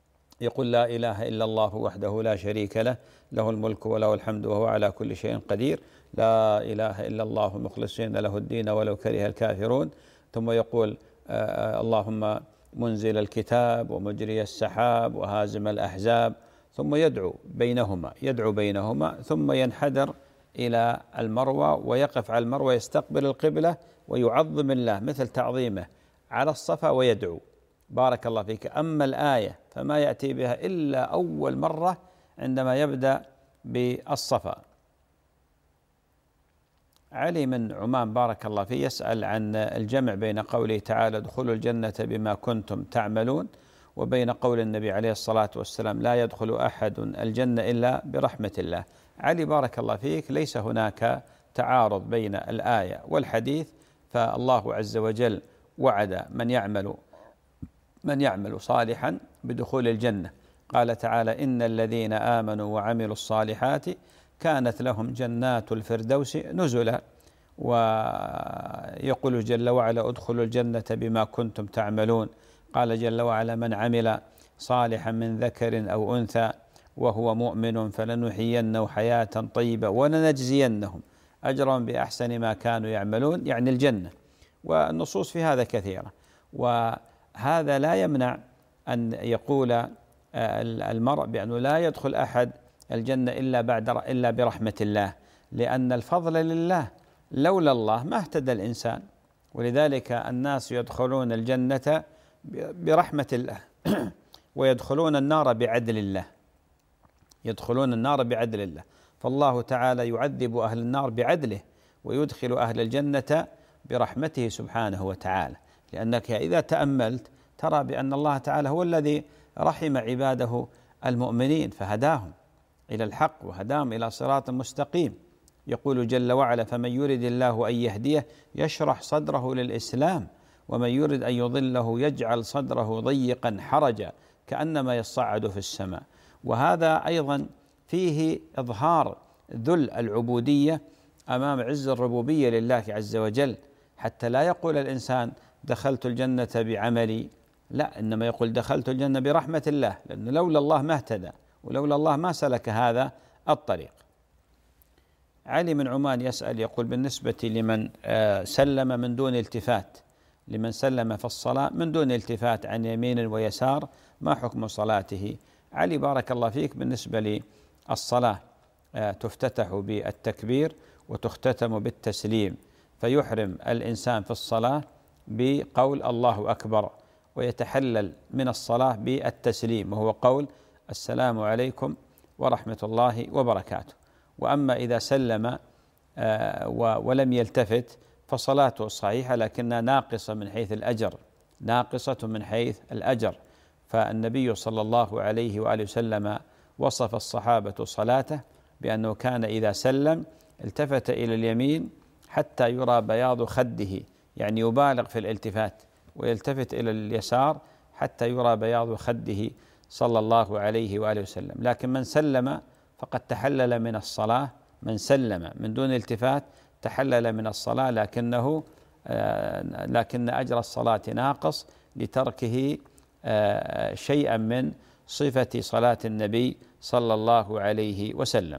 يقول لا إله إلا الله وحده لا شريك له له الملك وله الحمد وهو على كل شيء قدير، لا إله إلا الله مخلصين له الدين ولو كره الكافرون. ثم يقول آه اللهم منزل الكتاب ومجري السحاب وهازم الأحزاب، ثم يدعو بينهما يدعو بينهما ثم ينحدر إلى المروة ويقف على المروة يستقبل القبلة ويعظم الله مثل تعظيمه على الصفا ويدعو. بارك الله فيك. أما الآية فما يأتي بها إلا أول مرة عندما يبدأ بالصفا. علي من عمان بارك الله فيه يسأل عن الجمع بين قوله تعالى ادخلوا الجنة بما كنتم تعملون وبين قول النبي عليه الصلاة والسلام لا يدخل أحد الجنة إلا برحمة الله. علي بارك الله فيك ليس هناك تعارض بين الآية والحديث، فالله عز وجل وعد من يعمل من يعمل صالحا بدخول الجنة. قال تعالى إن الذين آمنوا وعملوا الصالحات كانت لهم جنات الفردوس نزلا، ويقول جل وعلا ادخلوا الجنة بما كنتم تعملون. قال جل وعلا من عمل صالحا من ذكر أو أنثى وهو مؤمن فلنحيينه حياة طيبة ولنجزينهم أجرهم بأحسن ما كانوا يعملون، يعني الجنة. والنصوص في هذا كثيرة، وهذا لا يمنع أن يقول المرء بأنه لا يدخل أحد الجنة إلا بعد إلا برحمة الله، لأن الفضل لله، لولا الله ما اهتدى الإنسان. ولذلك الناس يدخلون الجنة برحمة الله ويدخلون النار بعدل الله، يدخلون النار بعدل الله. فالله تعالى يعذب أهل النار بعدله ويدخل أهل الجنة برحمته سبحانه وتعالى، لأنك إذا تأملت ترى بأن الله تعالى هو الذي رحم عباده المؤمنين فهداهم إلى الحق وهداهم إلى صراط مستقيم. يقول جل وعلا فمن يرد الله أن يهديه يشرح صدره للإسلام ومن يرد أن يضله يجعل صدره ضيقا حرجا كأنما يصعد في السماء. وهذا أيضا فيه إظهار ذل العبودية أمام عز الربوبية لله عز وجل، حتى لا يقول الإنسان دخلت الجنة بعملي، لا، إنما يقول دخلت الجنة برحمة الله، لأنه لولا الله ما اهتدى ولولا الله ما سلك هذا الطريق. علي من عمان يسأل يقول بالنسبة لمن سلم من دون التفات، لمن سلم في الصلاة من دون التفات عن يمين ويسار ما حكم صلاته؟ علي بارك الله فيك بالنسبة للصلاة تفتتح بالتكبير وتختتم بالتسليم، فيحرم الإنسان في الصلاة بقول الله أكبر ويتحلل من الصلاة بالتسليم وهو قول السلام عليكم ورحمة الله وبركاته. وأما إذا سلم ولم يلتفت فصلاته صحيحة لكنها ناقصة من حيث الأجر، ناقصة من حيث الأجر. فالنبي صلى الله عليه وآله وسلم وصف الصحابة صلاته بأنه كان إذا سلم التفت إلى اليمين حتى يرى بياض خده، يعني يبالغ في الالتفات، ويلتفت إلى اليسار حتى يرى بياض خده صلى الله عليه وآله وسلم. لكن من سلم فقد تحلل من الصلاة، من سلم من دون التفات تحلل من الصلاة، لكنه لكن أجر الصلاة ناقص لتركه شيئا من صفة صلاة النبي صلى الله عليه وسلم.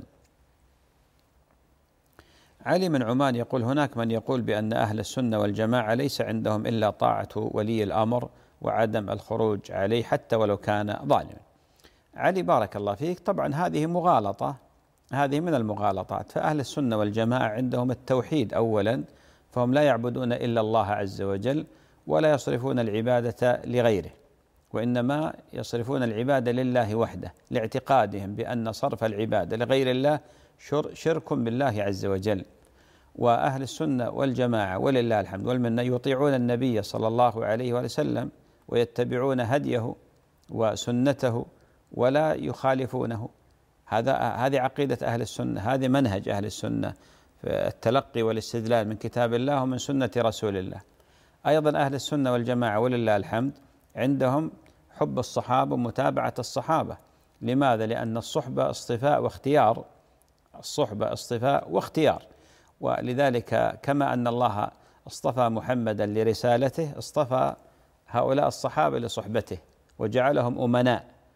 علي من عمان يقول هناك من يقول بأن أهل السنة والجماعة ليس عندهم إلا طاعة ولي الأمر وعدم الخروج عليه حتى ولو كان ظالما. علي بارك الله فيك، طبعا هذه مغالطة، هذه من المغالطات. فأهل السنة والجماعة عندهم التوحيد أولا، فهم لا يعبدون إلا الله عز وجل ولا يصرفون العبادة لغيره، وإنما يصرفون العبادة لله وحده، لاعتقادهم بأن صرف العبادة لغير الله شرك بالله عز وجل. وأهل السنة والجماعة ولله الحمد والمنة يطيعون النبي صلى الله عليه وسلم ويتبعون هديه وسنته ولا يخالفونه. هذا هذه عقيدة أهل السنة، هذه منهج أهل السنة في التلقي والاستدلال من كتاب الله ومن سنة رسول الله. أيضا أهل السنة والجماعة ولله الحمد عندهم حب الصحابة ومتابعة الصحابة. لماذا؟ لأن الصحبة اصطفاء واختيار، الصحبة اصطفاء واختيار. ولذلك كما أن الله اصطفى محمدا لرسالته اصطفى هؤلاء الصحابة لصحبته وجعلهم أمناء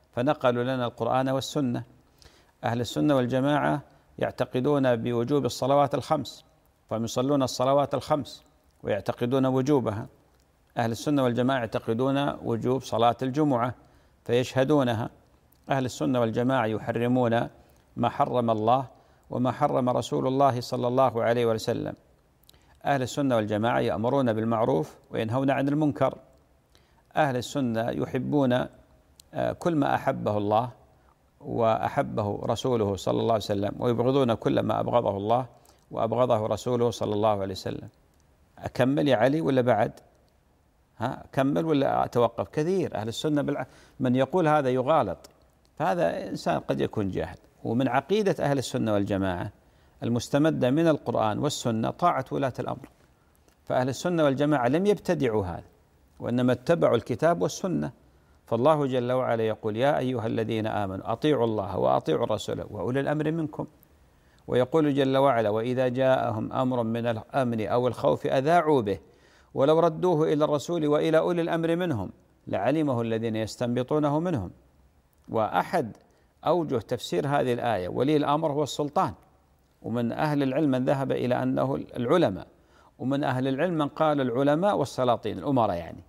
فنقلوا لنا القرآن والسنة. أهل السنة والجماعة يعتقدون بوجوب الصلوات الخمس، فهم يصلون الصلوات الخمس ويعتقدون وجوبها. أهل السنة والجماعة يعتقدون وجوب صلاة الجمعة فيشهدونها. أهل السنة والجماعة يحرمون ما حرم الله وما حرم رسول الله صلى الله عليه وسلم. أهل السنة والجماعة يأمرون بالمعروف وينهون عن المنكر. أهل السنة يحبون كل ما أحبه الله وأحبه رسوله صلى الله عليه وسلم، ويبغضون كل ما أبغضه الله وأبغضه رسوله صلى الله عليه وسلم. أكمل يا علي ولا بعد؟ ها كمل ولا أتوقف؟ كثير أهل السنة بالع... من يقول هذا يغالط، فهذا إنسان قد يكون جاهل. ومن عقيدة أهل السنة والجماعة المستمدة من القرآن والسنة طاعة ولاة الأمر. فأهل السنة والجماعة لم يبتدعوا هذا، وإنما اتبعوا الكتاب والسنة. فالله جل وعلا يقول: يا أيها الذين آمنوا أطيعوا الله وأطيعوا الرسول وأولي الأمر منكم. ويقول جل وعلا: وإذا جاءهم أمر من الأمن أو الخوف أذاعوا به ولو ردوه إلى الرسول وإلى أولي الأمر منهم لعلمه الذين يستنبطونه منهم. وأحد أوجه تفسير هذه الآية ولي الأمر هو السلطان، ومن أهل العلم من ذهب إلى أنه العلماء، ومن أهل العلم من قال العلماء والسلاطين الأمراء يعني.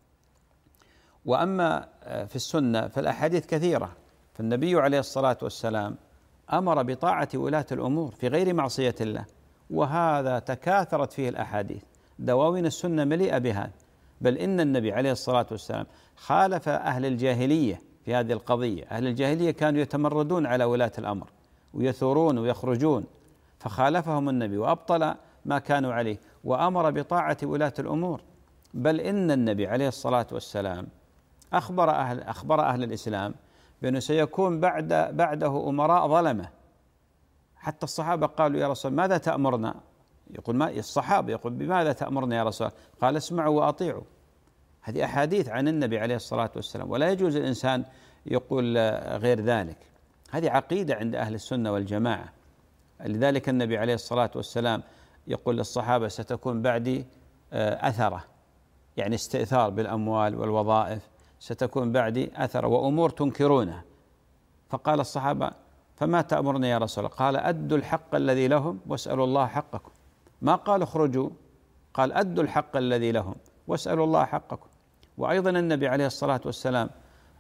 وأما في السنة فالأحاديث كثيرة، فالنبي عليه الصلاة والسلام أمر بطاعة ولاة الأمور في غير معصية الله، وهذا تكاثرت فيه الأحاديث. دواوين السنة مليئة بهذا. بل إن النبي عليه الصلاة والسلام خالف أهل الجاهلية في هذه القضية. أهل الجاهلية كانوا يتمردون على ولاة الأمر ويثورون ويخرجون، فخالفهم النبي وأبطل ما كانوا عليه وأمر بطاعة ولاة الأمور. بل إن النبي عليه الصلاة والسلام أخبر أهل أخبر أهل الإسلام بأنه سيكون بعد بعده أمراء ظلمة. حتى الصحابة قالوا: يا رسول ماذا تأمرنا؟ يقول ما الصحابة يقول: بماذا تأمرنا يا رسول؟ قال: اسمعوا وأطيعوا. هذه أحاديث عن النبي عليه الصلاة والسلام، ولا يجوز الإنسان يقول غير ذلك. هذه عقيدة عند أهل السنة والجماعة. لذلك النبي عليه الصلاة والسلام يقول للصحابة: ستكون بعدي أثرة، يعني استئثار بالأموال والوظائف، ستكون بعدي أثرة وأمور تنكرونها. فقال الصحابة: فما تأمرنا يا رسول الله؟ قال: أدوا الحق الذي لهم واسألوا الله حقكم. ما قال اخرجوا، قال: أدوا الحق الذي لهم واسألوا الله حقكم. وأيضا النبي عليه الصلاة والسلام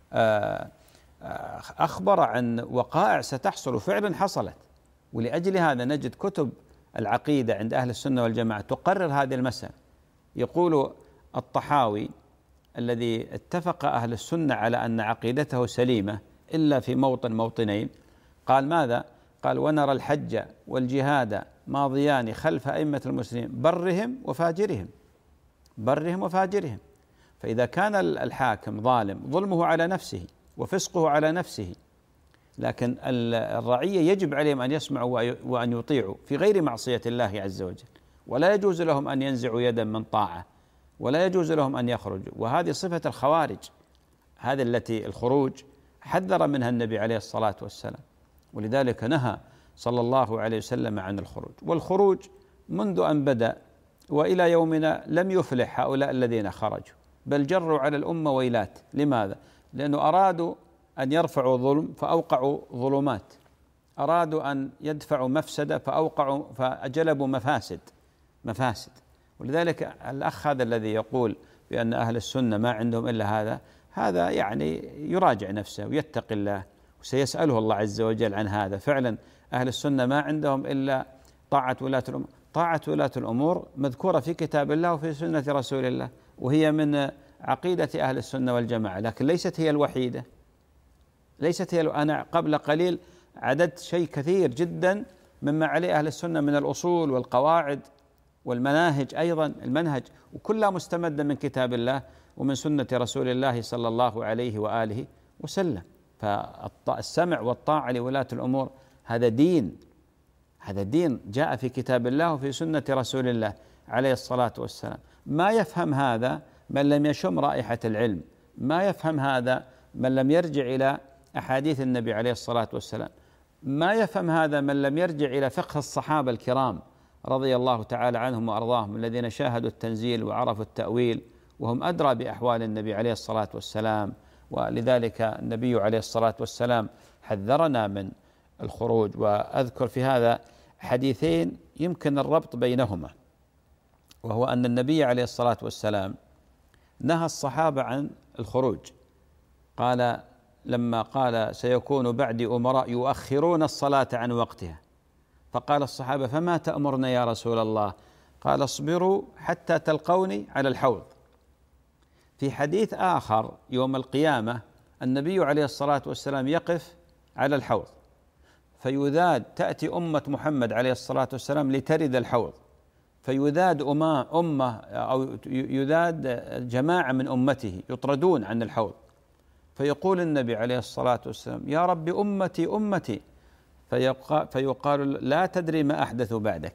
أخبر عن وقائع ستحصل وفعلا حصلت. ولأجل هذا نجد كتب العقيدة عند أهل السنة والجماعة تقرر هذه المسألة. يقول الطحاوي الذي اتفق أهل السنة على أن عقيدته سليمة إلا في موطن موطنين، قال ماذا؟ قال: ونرى الحج والجهاد ماضيان خلف أئمة المسلمين برهم وفاجرهم، برهم وفاجرهم. فإذا كان الحاكم ظالم ظلمه على نفسه وفسقه على نفسه، لكن الرعية يجب عليهم أن يسمعوا وأن يطيعوا في غير معصية الله عز وجل، ولا يجوز لهم أن ينزعوا يدا من طاعة، ولا يجوز لهم أن يخرجوا. وهذه صفة الخوارج، هذه التي الخروج حذر منها النبي عليه الصلاة والسلام، ولذلك نهى صلى الله عليه وسلم عن الخروج. والخروج منذ أن بدأ وإلى يومنا لم يفلح هؤلاء الذين خرجوا، بل جروا على الأمة ويلات. لماذا؟ لأنه أرادوا أن يرفعوا ظلم فأوقعوا ظلمات، أرادوا أن يدفعوا مفسدة فأوقعوا فأجلبوا مفاسد مفاسد. ولذلك الأخ هذا الذي يقول بأن أهل السنة ما عندهم إلا هذا، هذا يعني يراجع نفسه ويتقي الله، وسيسأله الله عز وجل عن هذا. فعلا أهل السنة ما عندهم إلا طاعة ولاة الأمور. طاعة ولاة الأمور مذكورة في كتاب الله وفي سنة رسول الله، وهي من عقيدة أهل السنة والجماعة، لكن ليست هي الوحيدة، ليست هي. أنا قبل قليل عددت شيء كثير جدا مما عليه أهل السنة من الأصول والقواعد والمناهج، أيضا المنهج، وكلها مستمدة من كتاب الله ومن سنة رسول الله صلى الله عليه وآله وسلم. فالسمع والطاعة لولاة الأمور هذا دين، هذا دين جاء في كتاب الله وفي سنة رسول الله عليه الصلاة والسلام. ما يفهم هذا من لم يشم رائحة العلم، ما يفهم هذا من لم يرجع إلى أحاديث النبي عليه الصلاة والسلام، ما يفهم هذا من لم يرجع إلى فقه الصحابة الكرام رضي الله تعالى عنهم وأرضاهم، الذين شاهدوا التنزيل وعرفوا التأويل، وهم أدرى بأحوال النبي عليه الصلاة والسلام ولذلك النبي عليه الصلاة والسلام حذرنا من الخروج. وأذكر في هذا حديثين يمكن الربط بينهما، وهو أن النبي عليه الصلاة والسلام نهى الصحابة عن الخروج، قال لما قال سيكون بعدي أمراء يؤخرون الصلاة عن وقتها، فقال الصحابة فما تأمرنا يا رسول الله؟ قال اصبروا حتى تلقوني على الحوض. في حديث آخر يوم القيامة النبي عليه الصلاة والسلام يقف على الحوض فيذاد، تأتي أمة محمد عليه الصلاة والسلام لترد الحوض، فيذاد أمة أو يذاد جماعة من أمته يطردون عن الحوض، فيقول النبي عليه الصلاة والسلام يا رب أمتي أمتي، فيقال لا تدري ما أحدثوا بعدك،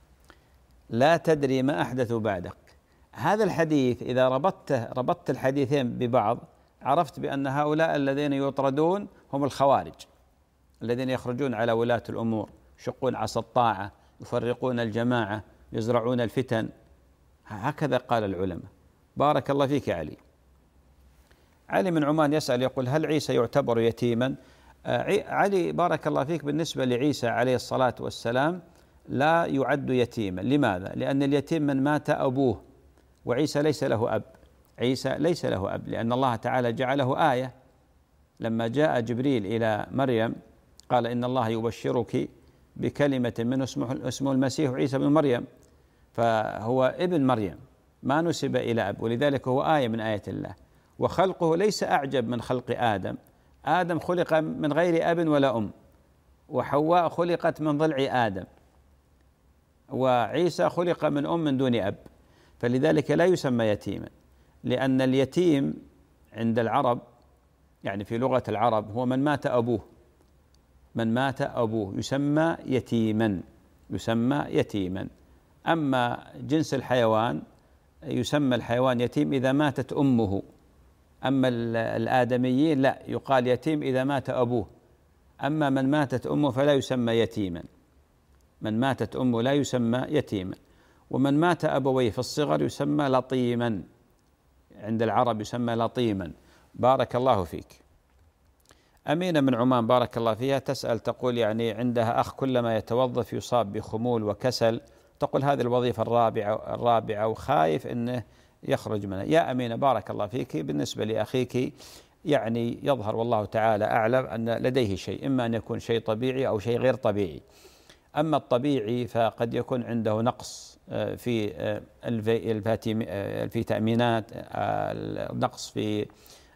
لا تدري ما أحدثوا بعدك. هذا الحديث إذا ربطته ربطت الحديثين ببعض عرفت بأن هؤلاء الذين يطردون هم الخوارج الذين يخرجون على ولاة الأمور، يشقون عصا الطاعة، يفرقون الجماعة، يزرعون الفتن. هكذا قال العلماء. بارك الله فيك يا علي. علي من عمان يسأل يقول هل عيسى يعتبر يتيما؟ علي بارك الله فيك، بالنسبة لعيسى عليه الصلاة والسلام لا يعد يتيما. لماذا؟ لأن اليتيم من مات أبوه، وعيسى ليس له أب، عيسى ليس له أب، لأن الله تعالى جعله آية. لما جاء جبريل إلى مريم قال إن الله يبشرك بكلمة منه اسمه, اسمه المسيح عيسى بن مريم، فهو ابن مريم ما نسب إلى أب، ولذلك هو آية من آية الله. وخلقه ليس أعجب من خلق آدم، آدم خلق من غير أب ولا أم، وحواء خلقت من ضلع آدم، وعيسى خلق من أم من دون أب، فلذلك لا يسمى يتيما. لأن اليتيم عند العرب يعني في لغة العرب هو من مات أبوه، من مات أبوه يسمى يتيما، يسمى يتيما. أما جنس الحيوان يسمى الحيوان يتيم إذا ماتت أمه، أما الآدميين لا، يقال يتيم إذا مات أبوه، أما من ماتت أمه فلا يسمى يتيما، من ماتت أمه لا يسمى يتيما. ومن مات أبويه في الصغر يسمى لطيما، عند العرب يسمى لطيما. بارك الله فيك. أمينة من عمان بارك الله فيها تسأل تقول يعني عندها أخ كلما يتوظف يصاب بخمول وكسل، تقول هذه الوظيفة الرابعة الرابعة وخايف أنه يخرج منها. يا أمينة بارك الله فيك، بالنسبة لأخيك يعني يظهر والله تعالى أعلم أن لديه شيء، إما أن يكون شيء طبيعي أو شيء غير طبيعي. أما الطبيعي فقد يكون عنده نقص في الفيتامينات، نقص في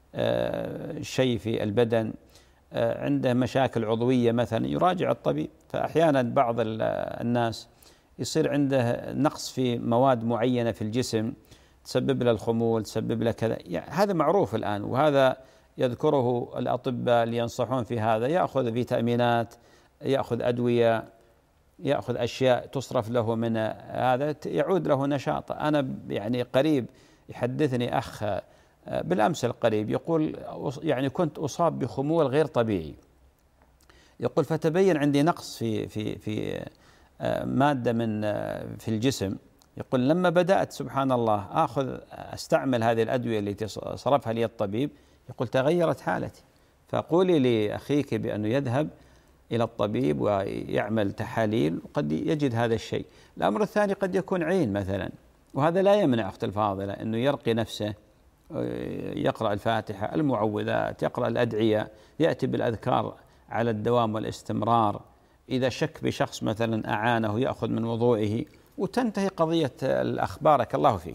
شيء في البدن، عنده مشاكل عضوية مثلا، يراجع الطبيب. فأحيانا بعض الناس يصير عنده نقص في مواد معينة في الجسم تسبب له الخمول، تسبب له كذا، يعني هذا معروف الآن، وهذا يذكره الأطباء اللي ينصحون في هذا، يأخذ فيتامينات، يأخذ أدوية، يأخذ أشياء تصرف له من هذا يعود له نشاط. أنا يعني قريب يحدثني أخ بالأمس القريب يقول يعني كنت أصاب بخمول غير طبيعي، يقول فتبين عندي نقص في في في مادة من في الجسم، يقول لما بدأت سبحان الله آخذ أستعمل هذه الأدوية التي صرفها لي الطبيب، يقول تغيرت حالتي. فقولي لأخيك بأنه يذهب إلى الطبيب ويعمل تحاليل وقد يجد هذا الشيء. الأمر الثاني قد يكون عين مثلا، وهذا لا يمنع أختي الفاضلة أنه يرقي نفسه، يقرأ الفاتحة، المعوذات، يقرأ الأدعية، يأتي بالأذكار على الدوام والاستمرار. إذا شك بشخص مثلا أعانه يأخذ من وضوئه وتنتهي قضية الأخ. بارك الله فيك.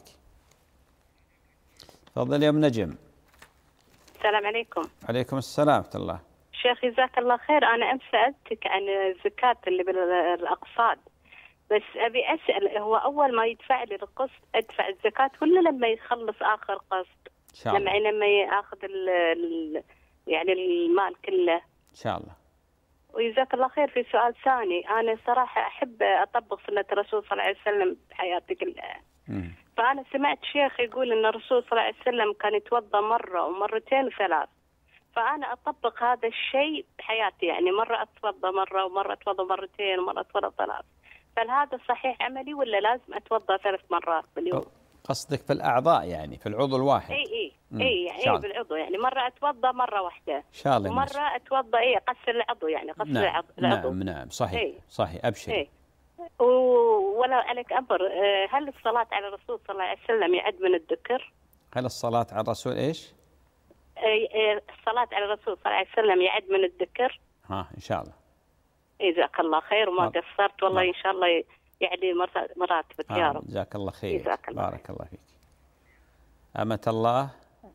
تفضل يا ام نجم. السلام عليكم. عليكم السلام ورحمة الله. شيخ جزاك الله خير، أنا أمس سألتك عن الزكاة اللي بالأقساط، بس أبي أسأل هو أول ما يدفع لي القسط أدفع الزكاة ولا لما يخلص آخر قسط؟ إن شاء الله. لما لما يأخذ ال ال يعني المال كله. إن شاء الله. وجزاك الله خير. في سؤال ثاني، أنا صراحة أحب أطبق سنة الرسول صلى الله عليه وسلم بحياتي كلها. مم. فأنا سمعت شيخ يقول إن الرسول صلى الله عليه وسلم كان يتوضأ مرة ومرتين وثلاث، فأنا أطبق هذا الشيء بحياتي، يعني مرة أتوضأ مرة ومرة أتوضأ مرتين ومرة أتوضأ ثلاث، فهل هذا صحيح عملي ولا لازم أتوضأ ثلاث مرات باليوم؟ قصدك في الأعضاء يعني في العضو الواحد؟ اي اي مم. اي يعني شاء اي الله. بالعضو، يعني مرة اتوضا مرة واحدة، إن شاء الله. ومرة اتوضا اي غسل العضو، يعني غسل نعم العض- العضو. نعم نعم صحيح إيه. صحيح. أبشري. اي و- ولا عليك أمر، آه، هل الصلاة على الرسول صلى الله عليه وسلم يعد من الذكر؟ هل الصلاة على الرسول إيش؟ أي آه، الصلاة على الرسول صلى الله عليه وسلم يعد من الذكر؟ ها إن شاء الله. جزاك الله خير وما مر- قصرت والله، مر- إن شاء الله يعلي مر- مراتبك يا آه رب. جزاك الله خير. جزاك الله بارك الله فيك. أمة الله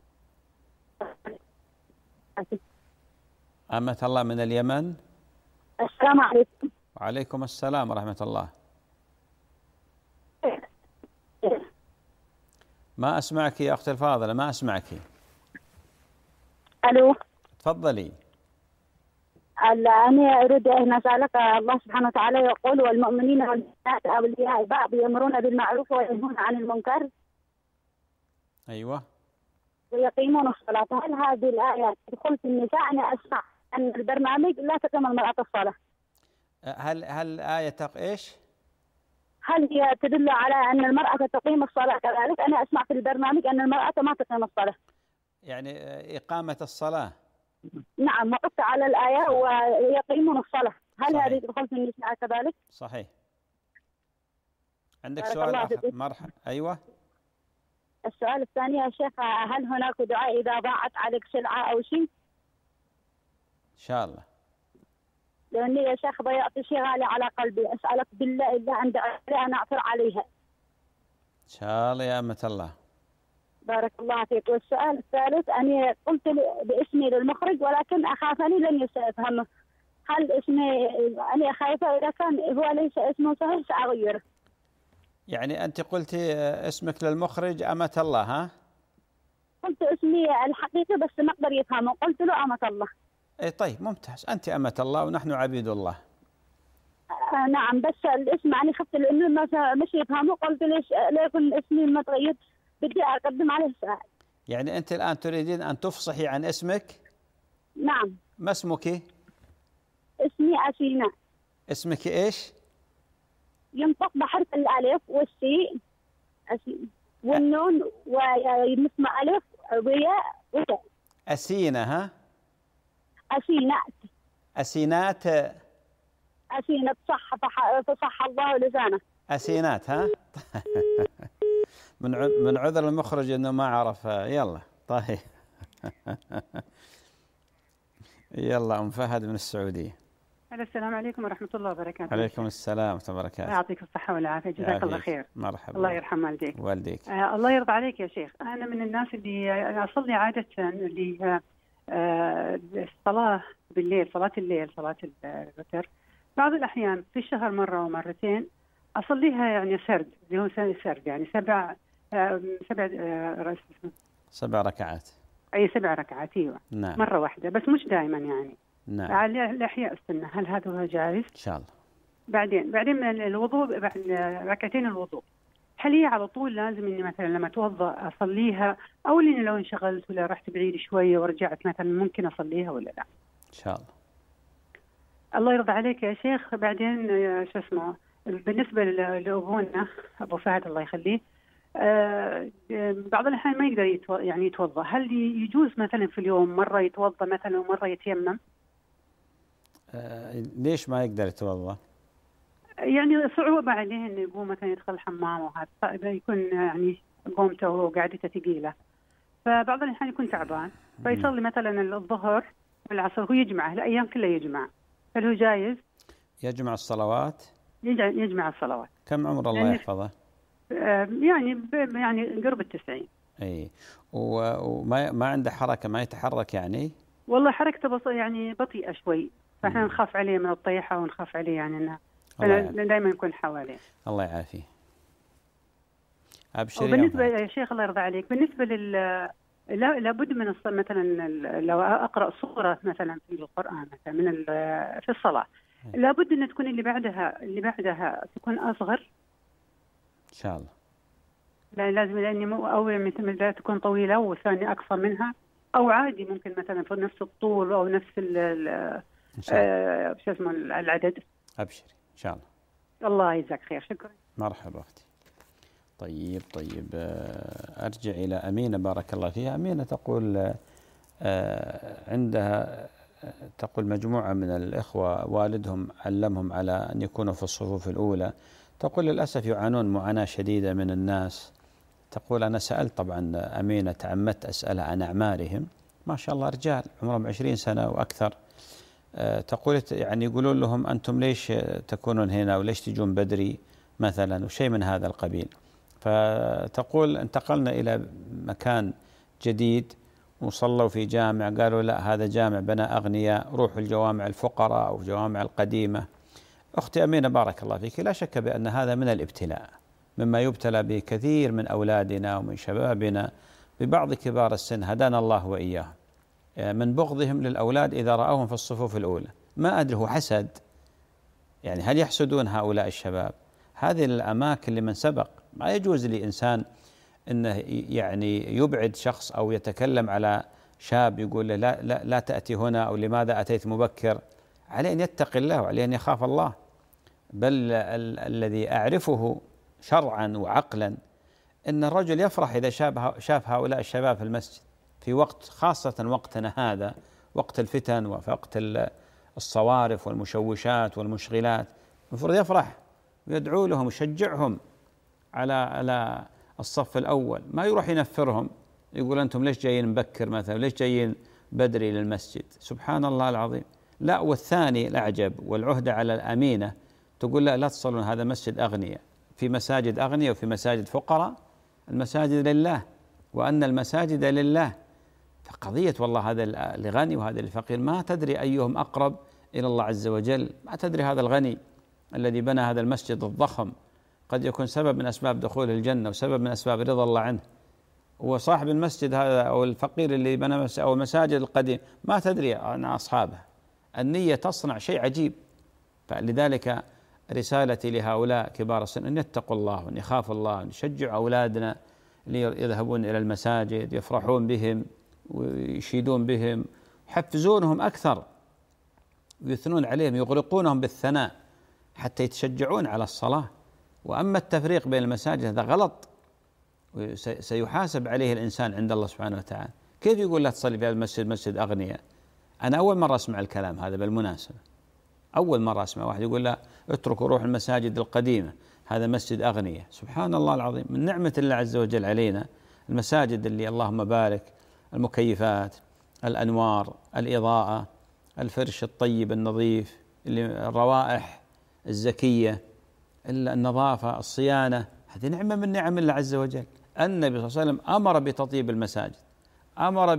أمة الله من اليمن. السلام عليكم. وعليكم السلام ورحمة الله. ما أسمعك يا أختي الفاضلة، ما أسمعك. الو. تفضلي. أنا أريد أن أسألك، الله سبحانه وتعالى يقول والمؤمنين والمؤمنات أولياء بعض يأمرون بالمعروف وينهون عن المنكر أيوة. ويقيمون الصلاة. هل هذه الآية تدخل في النساء؟ أنا أسمع أن البرنامج لا تقيم المرأة الصلاة. هل هل آية تق إيش؟ هل هي تدل على أن المرأة تقيم الصلاة كذلك؟ أنا أسمع في البرنامج أن المرأة ما تقيم الصلاة. يعني إقامة الصلاة. نعم، وقفت على الآية ويقيمون الصلاة، هل صحيح. هذه تدخل في النساء كذلك؟ صحيح. عندك بارك سؤال الله آخر؟ فيك. مرحبا. أيوة. السؤال الثاني يا شيخ، هل هناك دعاء إذا ضاعت عليك سلعة أو شيء؟ إن شاء الله. لأني يا شيخ ضيعت شيء غالي على قلبي، أسألك بالله إذا عند عذري أنا أعثر عليها. إن شاء الله يا أمة الله. بارك الله فيك. والسؤال الثالث، أنا قلت باسمي للمخرج ولكن أخافني لن يفهمه. هل اسمي أنا خايفة إذا كان هو ليس اسمه صحيح سأغيره. يعني أنت قلتي اسمك للمخرج أمة الله ها؟ قلت اسمي الحقيقي بس ما قدر يفهمه، قلت له أمة الله. أي طيب ممتاز، أنت أمة الله ونحن عبيد الله. آه نعم، بس الاسم أنا خفت لأنه ما مش يفهمه، قلت ليش لا يكون اسمي متغير، بدي أقدم عليه سؤال. يعني أنت الآن تريدين أن تفصحي عن اسمك؟ نعم. ما اسمك؟ اسمي أسينا. اسمك إيش؟ ينطق بحرف الألف والسي والنون ويسمى ألف وياء وتاء. أسينة ها؟ أسينات. أسينات. أسينات صح، فصح الله لسانه. أسينات ها؟ من من عذر المخرج إنه ما عرف. يلا طيب. يلا أم فهد من السعودية. السلام عليكم ورحمة الله وبركاته. عليكم السلام ورحمة الله وبركاته. يعطيك الصحة والعافية، جزاك الله خير. مرحبا. الله يرحم والديك. والديك. آه الله يرضى عليك يا شيخ. أنا من الناس اللي أصلي عادة اللي آه الصلاة بالليل، صلاة الليل، صلاة الوتر، بعض الأحيان في الشهر مرة ومرتين أصليها يعني سرد، اللي هو سرد يعني سبع آه سبع آه سبع ركعات. أي سبع ركعات أيوة. نعم. مرة واحدة بس مش دائما يعني. نعم. على الإحياء السنة، هل هذا هو جائز؟ إن شاء الله. بعدين بعدين من الوضوء، بعد ركعتين الوضوء، هل هي على طول لازم إني مثلا لما أتوضأ أصليها، أو إني لو انشغلت ولا رحت بعيد شوية ورجعت مثلا ممكن أصليها ولا لا؟ إن شاء الله. الله يرضى عليك يا شيخ. بعدين شو اسمه، بالنسبة لأبونا أبو فهد الله يخليه، آه بعض الأحيان ما يقدر يتو... يعني يتوضأ، هل يجوز مثلا في اليوم مرة يتوضأ مثلا ومرة يتيمم؟ آه ليش ما يقدر يتوضأ؟ يعني صعوبة عليه إنه يقوم مثلا يدخل الحمام، وهذا يكون يعني قومته وقعدته ثقيلة، فبعض الأحيان يكون تعبان فيصلي مثلا الظهر والعصر، هو يجمع الأيام كلها يجمع، هل هو جايز؟ يجمع الصلوات؟ يجمع الصلوات. كم عمر الله يعني يحفظه؟ يعني يعني قرب التسعين. اي وما ما عنده حركه، ما يتحرك يعني؟ والله حركته بص يعني بطيئه شوي، فاحنا نخاف عليه من الطيحه ونخاف عليه يعني انه دائما يكون حواليه. الله يعافيه. ابشري. وبالنسبه يا شيخ الله يرضى عليك، بالنسبه لل لا لابد من مثلا لو اقرا سوره مثلا في القران مثلا من في الصلاه، لابد ان تكون اللي بعدها اللي بعدها تكون اصغر. ان شاء الله. لا لازم، لاني مو او مثل لا تكون طويله والثانيه اقصر منها، او عادي ممكن مثلا في نفس الطول او نفس ال آه شو اسمه العدد. ابشري ان شاء الله. الله يجزاك خير، شكرا. مرحبا اختي. طيب طيب أرجع إلى أمينة بارك الله فيها. أمينة تقول عندها تقول مجموعة من الإخوة والدهم علمهم على أن يكونوا في الصفوف الأولى. تقول للأسف يعانون معاناة شديدة من الناس. تقول أنا سألت طبعا أمينة تعمدت أسألها عن أعمارهم، ما شاء الله رجال عمرهم عشرين سنة وأكثر. تقول يعني يقولون لهم أنتم ليش تكونون هنا وليش تجون بدري مثلا وشيء من هذا القبيل. فتقول انتقلنا إلى مكان جديد وصلوا في جامع، قالوا لا هذا جامع بنى أغنياء، روحوا الجوامع الفقراء أو الجوامع القديمة. أختي أمينة بارك الله فيك، لا شك بأن هذا من الابتلاء، مما يبتلى به كثير من أولادنا ومن شبابنا ببعض كبار السن هدانا الله وإياهم، من بغضهم للأولاد إذا رأوهم في الصفوف الأولى. ما أدري هو حسد، يعني هل يحسدون هؤلاء الشباب؟ هذه الأماكن لمن سبق. ما يجوز لإنسان أنه يعني يبعد شخص أو يتكلم على شاب يقول له لا, لا, لا تأتي هنا أو لماذا أتيت مبكر. عليه أن يتقي الله وعليه أن يخاف الله. بل ال الذي أعرفه شرعا وعقلا أن الرجل يفرح إذا شاف هؤلاء الشباب في المسجد في وقت، خاصة وقتنا هذا وقت الفتن ووقت الصوارف والمشوشات والمشغلات، المفروض يفرح ويدعو لهم ويشجعهم على على الصف الأول، ما يروح ينفرهم يقول أنتم ليش جايين مبكر مثلا، ليش جايين بدري للمسجد. سبحان الله العظيم. لا، والثاني الأعجب والعهدة على الأمينة تقول لا لا تصلون هذا مسجد أغنياء، في مساجد أغنياء وفي مساجد فقراء. المساجد لله وأن المساجد لله. فقضية والله هذا الغني وهذا الفقير ما تدري أيهم أقرب إلى الله عز وجل. ما تدري هذا الغني الذي بنى هذا المسجد الضخم قد يكون سبب من أسباب دخول الجنة وسبب من أسباب رضا الله عنه، وصاحب المسجد هذا أو الفقير اللي بنى أو المساجد القديم ما تدري عن أصحابه. النية تصنع شيء عجيب. فلذلك رسالتي لهؤلاء كبار السن أن يتقوا الله وأن يخافوا الله وأن يشجعوا أولادنا ليذهبون إلى المساجد، يفرحون بهم ويشيدون بهم، يحفزونهم أكثر ويثنون عليهم، يغرقونهم بالثناء حتى يتشجعون على الصلاة. وأما التفريق بين المساجد هذا غلط سيحاسب عليه الإنسان عند الله سبحانه وتعالى. كيف يقول لا تصلي في هذا المسجد مسجد أغنياء؟ أنا أول مرة أسمع الكلام هذا بالمناسبة، أول مرة أسمع واحد يقول لا اتركوا روح المساجد القديمة هذا مسجد أغنياء. سبحان الله العظيم، من نعمة الله عز وجل علينا المساجد اللي اللهم بارك، المكيفات، الأنوار، الإضاءة، الفرش الطيب النظيف، الروائح الزكية، النظافة، الصيانة، هذه نعمة من نعم الله عز وجل. النبي صلى الله عليه وسلم أمر بتطيب المساجد، أمر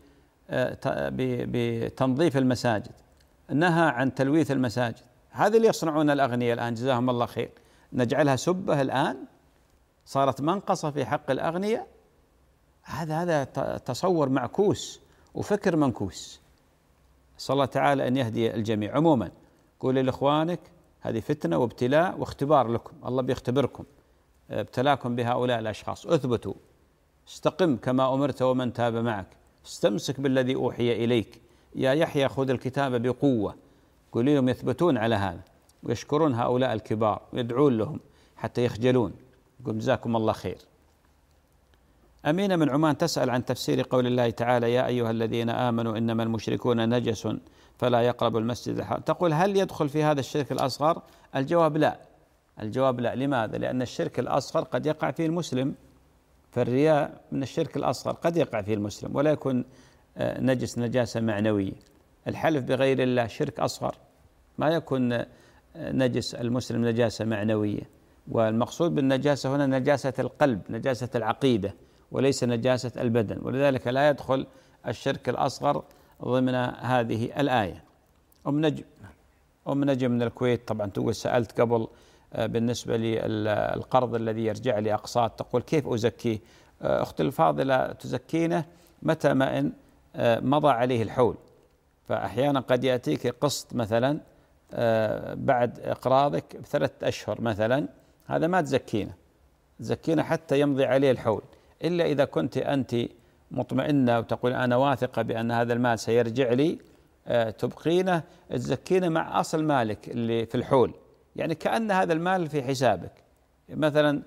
بتنظيف المساجد، نهى عن تلويث المساجد. هذا اللي يصنعون الأغنياء الآن جزاهم الله خير، نجعلها سبة الآن صارت منقصة في حق الأغنياء. هذا هذا تصور معكوس وفكر منكوس. صلى الله تعالى أن يهدي الجميع. عموما قول لإخوانك هذه فتنة وابتلاء واختبار لكم، الله بيختبركم، ابتلاكم بهؤلاء الأشخاص. اثبتوا، استقم كما أمرت ومن تاب معك، استمسك بالذي أوحي إليك. يا يحيى خذ الكتاب بقوة. قول لهم يثبتون على هذا ويشكرون هؤلاء الكبار ويدعون لهم حتى يخجلون. يقول جزاكم الله خير. أمينة من عمان تسأل عن تفسير قول الله تعالى يا أيها الذين آمنوا إنما المشركون نجس فلا يقربوا المسجد الحرام. تقول هل يدخل في هذا الشرك الأصغر؟ الجواب لا. الجواب لا. لماذا؟ لأن الشرك الأصغر قد يقع فيه المسلم، فالرياء من الشرك الأصغر قد يقع فيه المسلم ولا يكون نجس نجاسة معنوية. الحلف بغير الله شرك أصغر، ما يكون نجس المسلم نجاسة معنوية. والمقصود بالنجاسة هنا نجاسة القلب، نجاسة العقيدة، وليس نجاسة البدن، ولذلك لا يدخل الشرك الأصغر ضمن هذه الآية. أم نجم أم نجم من الكويت طبعا تقول سألت قبل بالنسبة للقرض الذي يرجع لي أقساط، تقول كيف أزكيه؟ أختي الفاضلة تزكينه متى ما إن مضى عليه الحول. فأحيانا قد يأتيك قسط مثلا بعد إقراضك بثلاثة أشهر مثلا، هذا ما تزكينه، تزكينه حتى يمضي عليه الحول، إلا إذا كنت أنت مطمئنة وتقول أنا واثقة بأن هذا المال سيرجع لي، تبقينه تزكينه مع أصل مالك اللي في الحول، يعني كأن هذا المال في حسابك. مثلا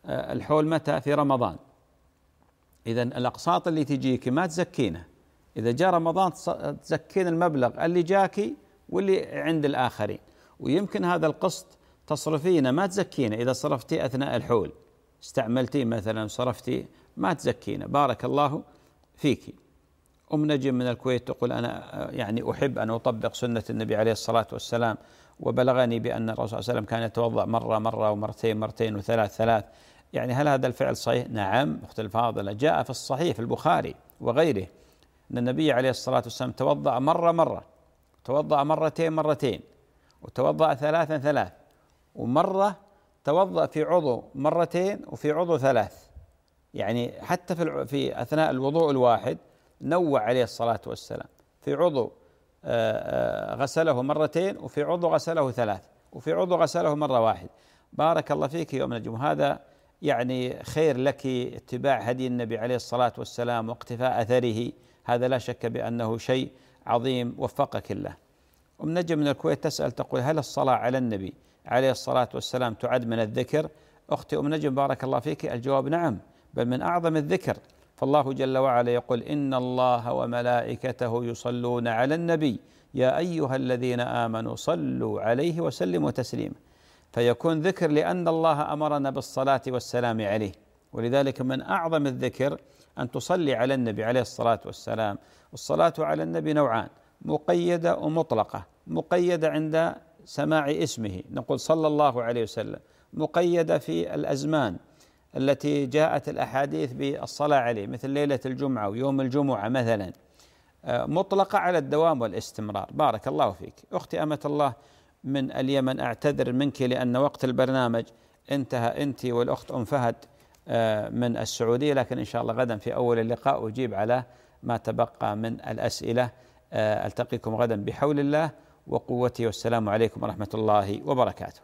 الحول متى؟ في رمضان. إذن الأقساط اللي تجيك ما تزكينه، إذا جاء رمضان تزكين المبلغ اللي جاكي واللي عند الآخرين. ويمكن هذا القسط تصرفينه ما تزكينه إذا صرفتي أثناء الحول، استعملتي مثلا صرفتي ما تزكينه. بارك الله فيك. أم نجم من الكويت تقول أنا يعني أحب أن أطبق سنة النبي عليه الصلاة والسلام، وبلغني بأن الرسول صلى الله عليه وسلم كان يتوضأ مرة مرة ومرتين مرتين وثلاث ثلاث، يعني هل هذا الفعل صحيح؟ نعم أختي الفاضلة، جاء في الصحيح في البخاري وغيره أن النبي عليه الصلاة والسلام توضأ مرة مرة، توضأ مرتين مرتين، وتوضأ ثلاثا ثلاث، ومرة توضأ في عضو مرتين وفي عضو ثلاث، يعني حتى في في أثناء الوضوء الواحد نوع عليه الصلاة والسلام، في عضو غسله مرتين وفي عضو غسله ثلاث وفي عضو غسله مرة واحد. بارك الله فيك يا أم نجم، هذا يعني خير لك اتباع هدي النبي عليه الصلاة والسلام واقتفاء أثره، هذا لا شك بأنه شيء عظيم وفقك الله. أم نجم من الكويت تسأل تقول هل الصلاة على النبي عليه الصلاة والسلام تعد من الذكر؟ أختي أم نجم بارك الله فيك، الجواب نعم، بل من أعظم الذكر. فالله جل وعلا يقول إن الله وملائكته يصلون على النبي يا أيها الذين آمنوا صلوا عليه وسلموا تسليما، فيكون ذكر لأن الله أمرنا بالصلاة والسلام عليه. ولذلك من أعظم الذكر أن تصلي على النبي عليه الصلاة والسلام. والصلاة على النبي نوعان، مقيدة ومطلقة. مقيدة عند سماع اسمه نقول صلى الله عليه وسلم، مقيدة في الأزمان التي جاءت الأحاديث بالصلاة عليه مثل ليلة الجمعة ويوم الجمعة مثلا، مطلقة على الدوام والاستمرار. بارك الله فيك. أختي أمة الله من اليمن، أعتذر منك لأن وقت البرنامج انتهى، أنت والأخت أم فهد من السعودية، لكن إن شاء الله غدا في أول اللقاء أجيب على ما تبقى من الأسئلة. ألتقيكم غدا بحول الله وقوته، والسلام عليكم ورحمة الله وبركاته.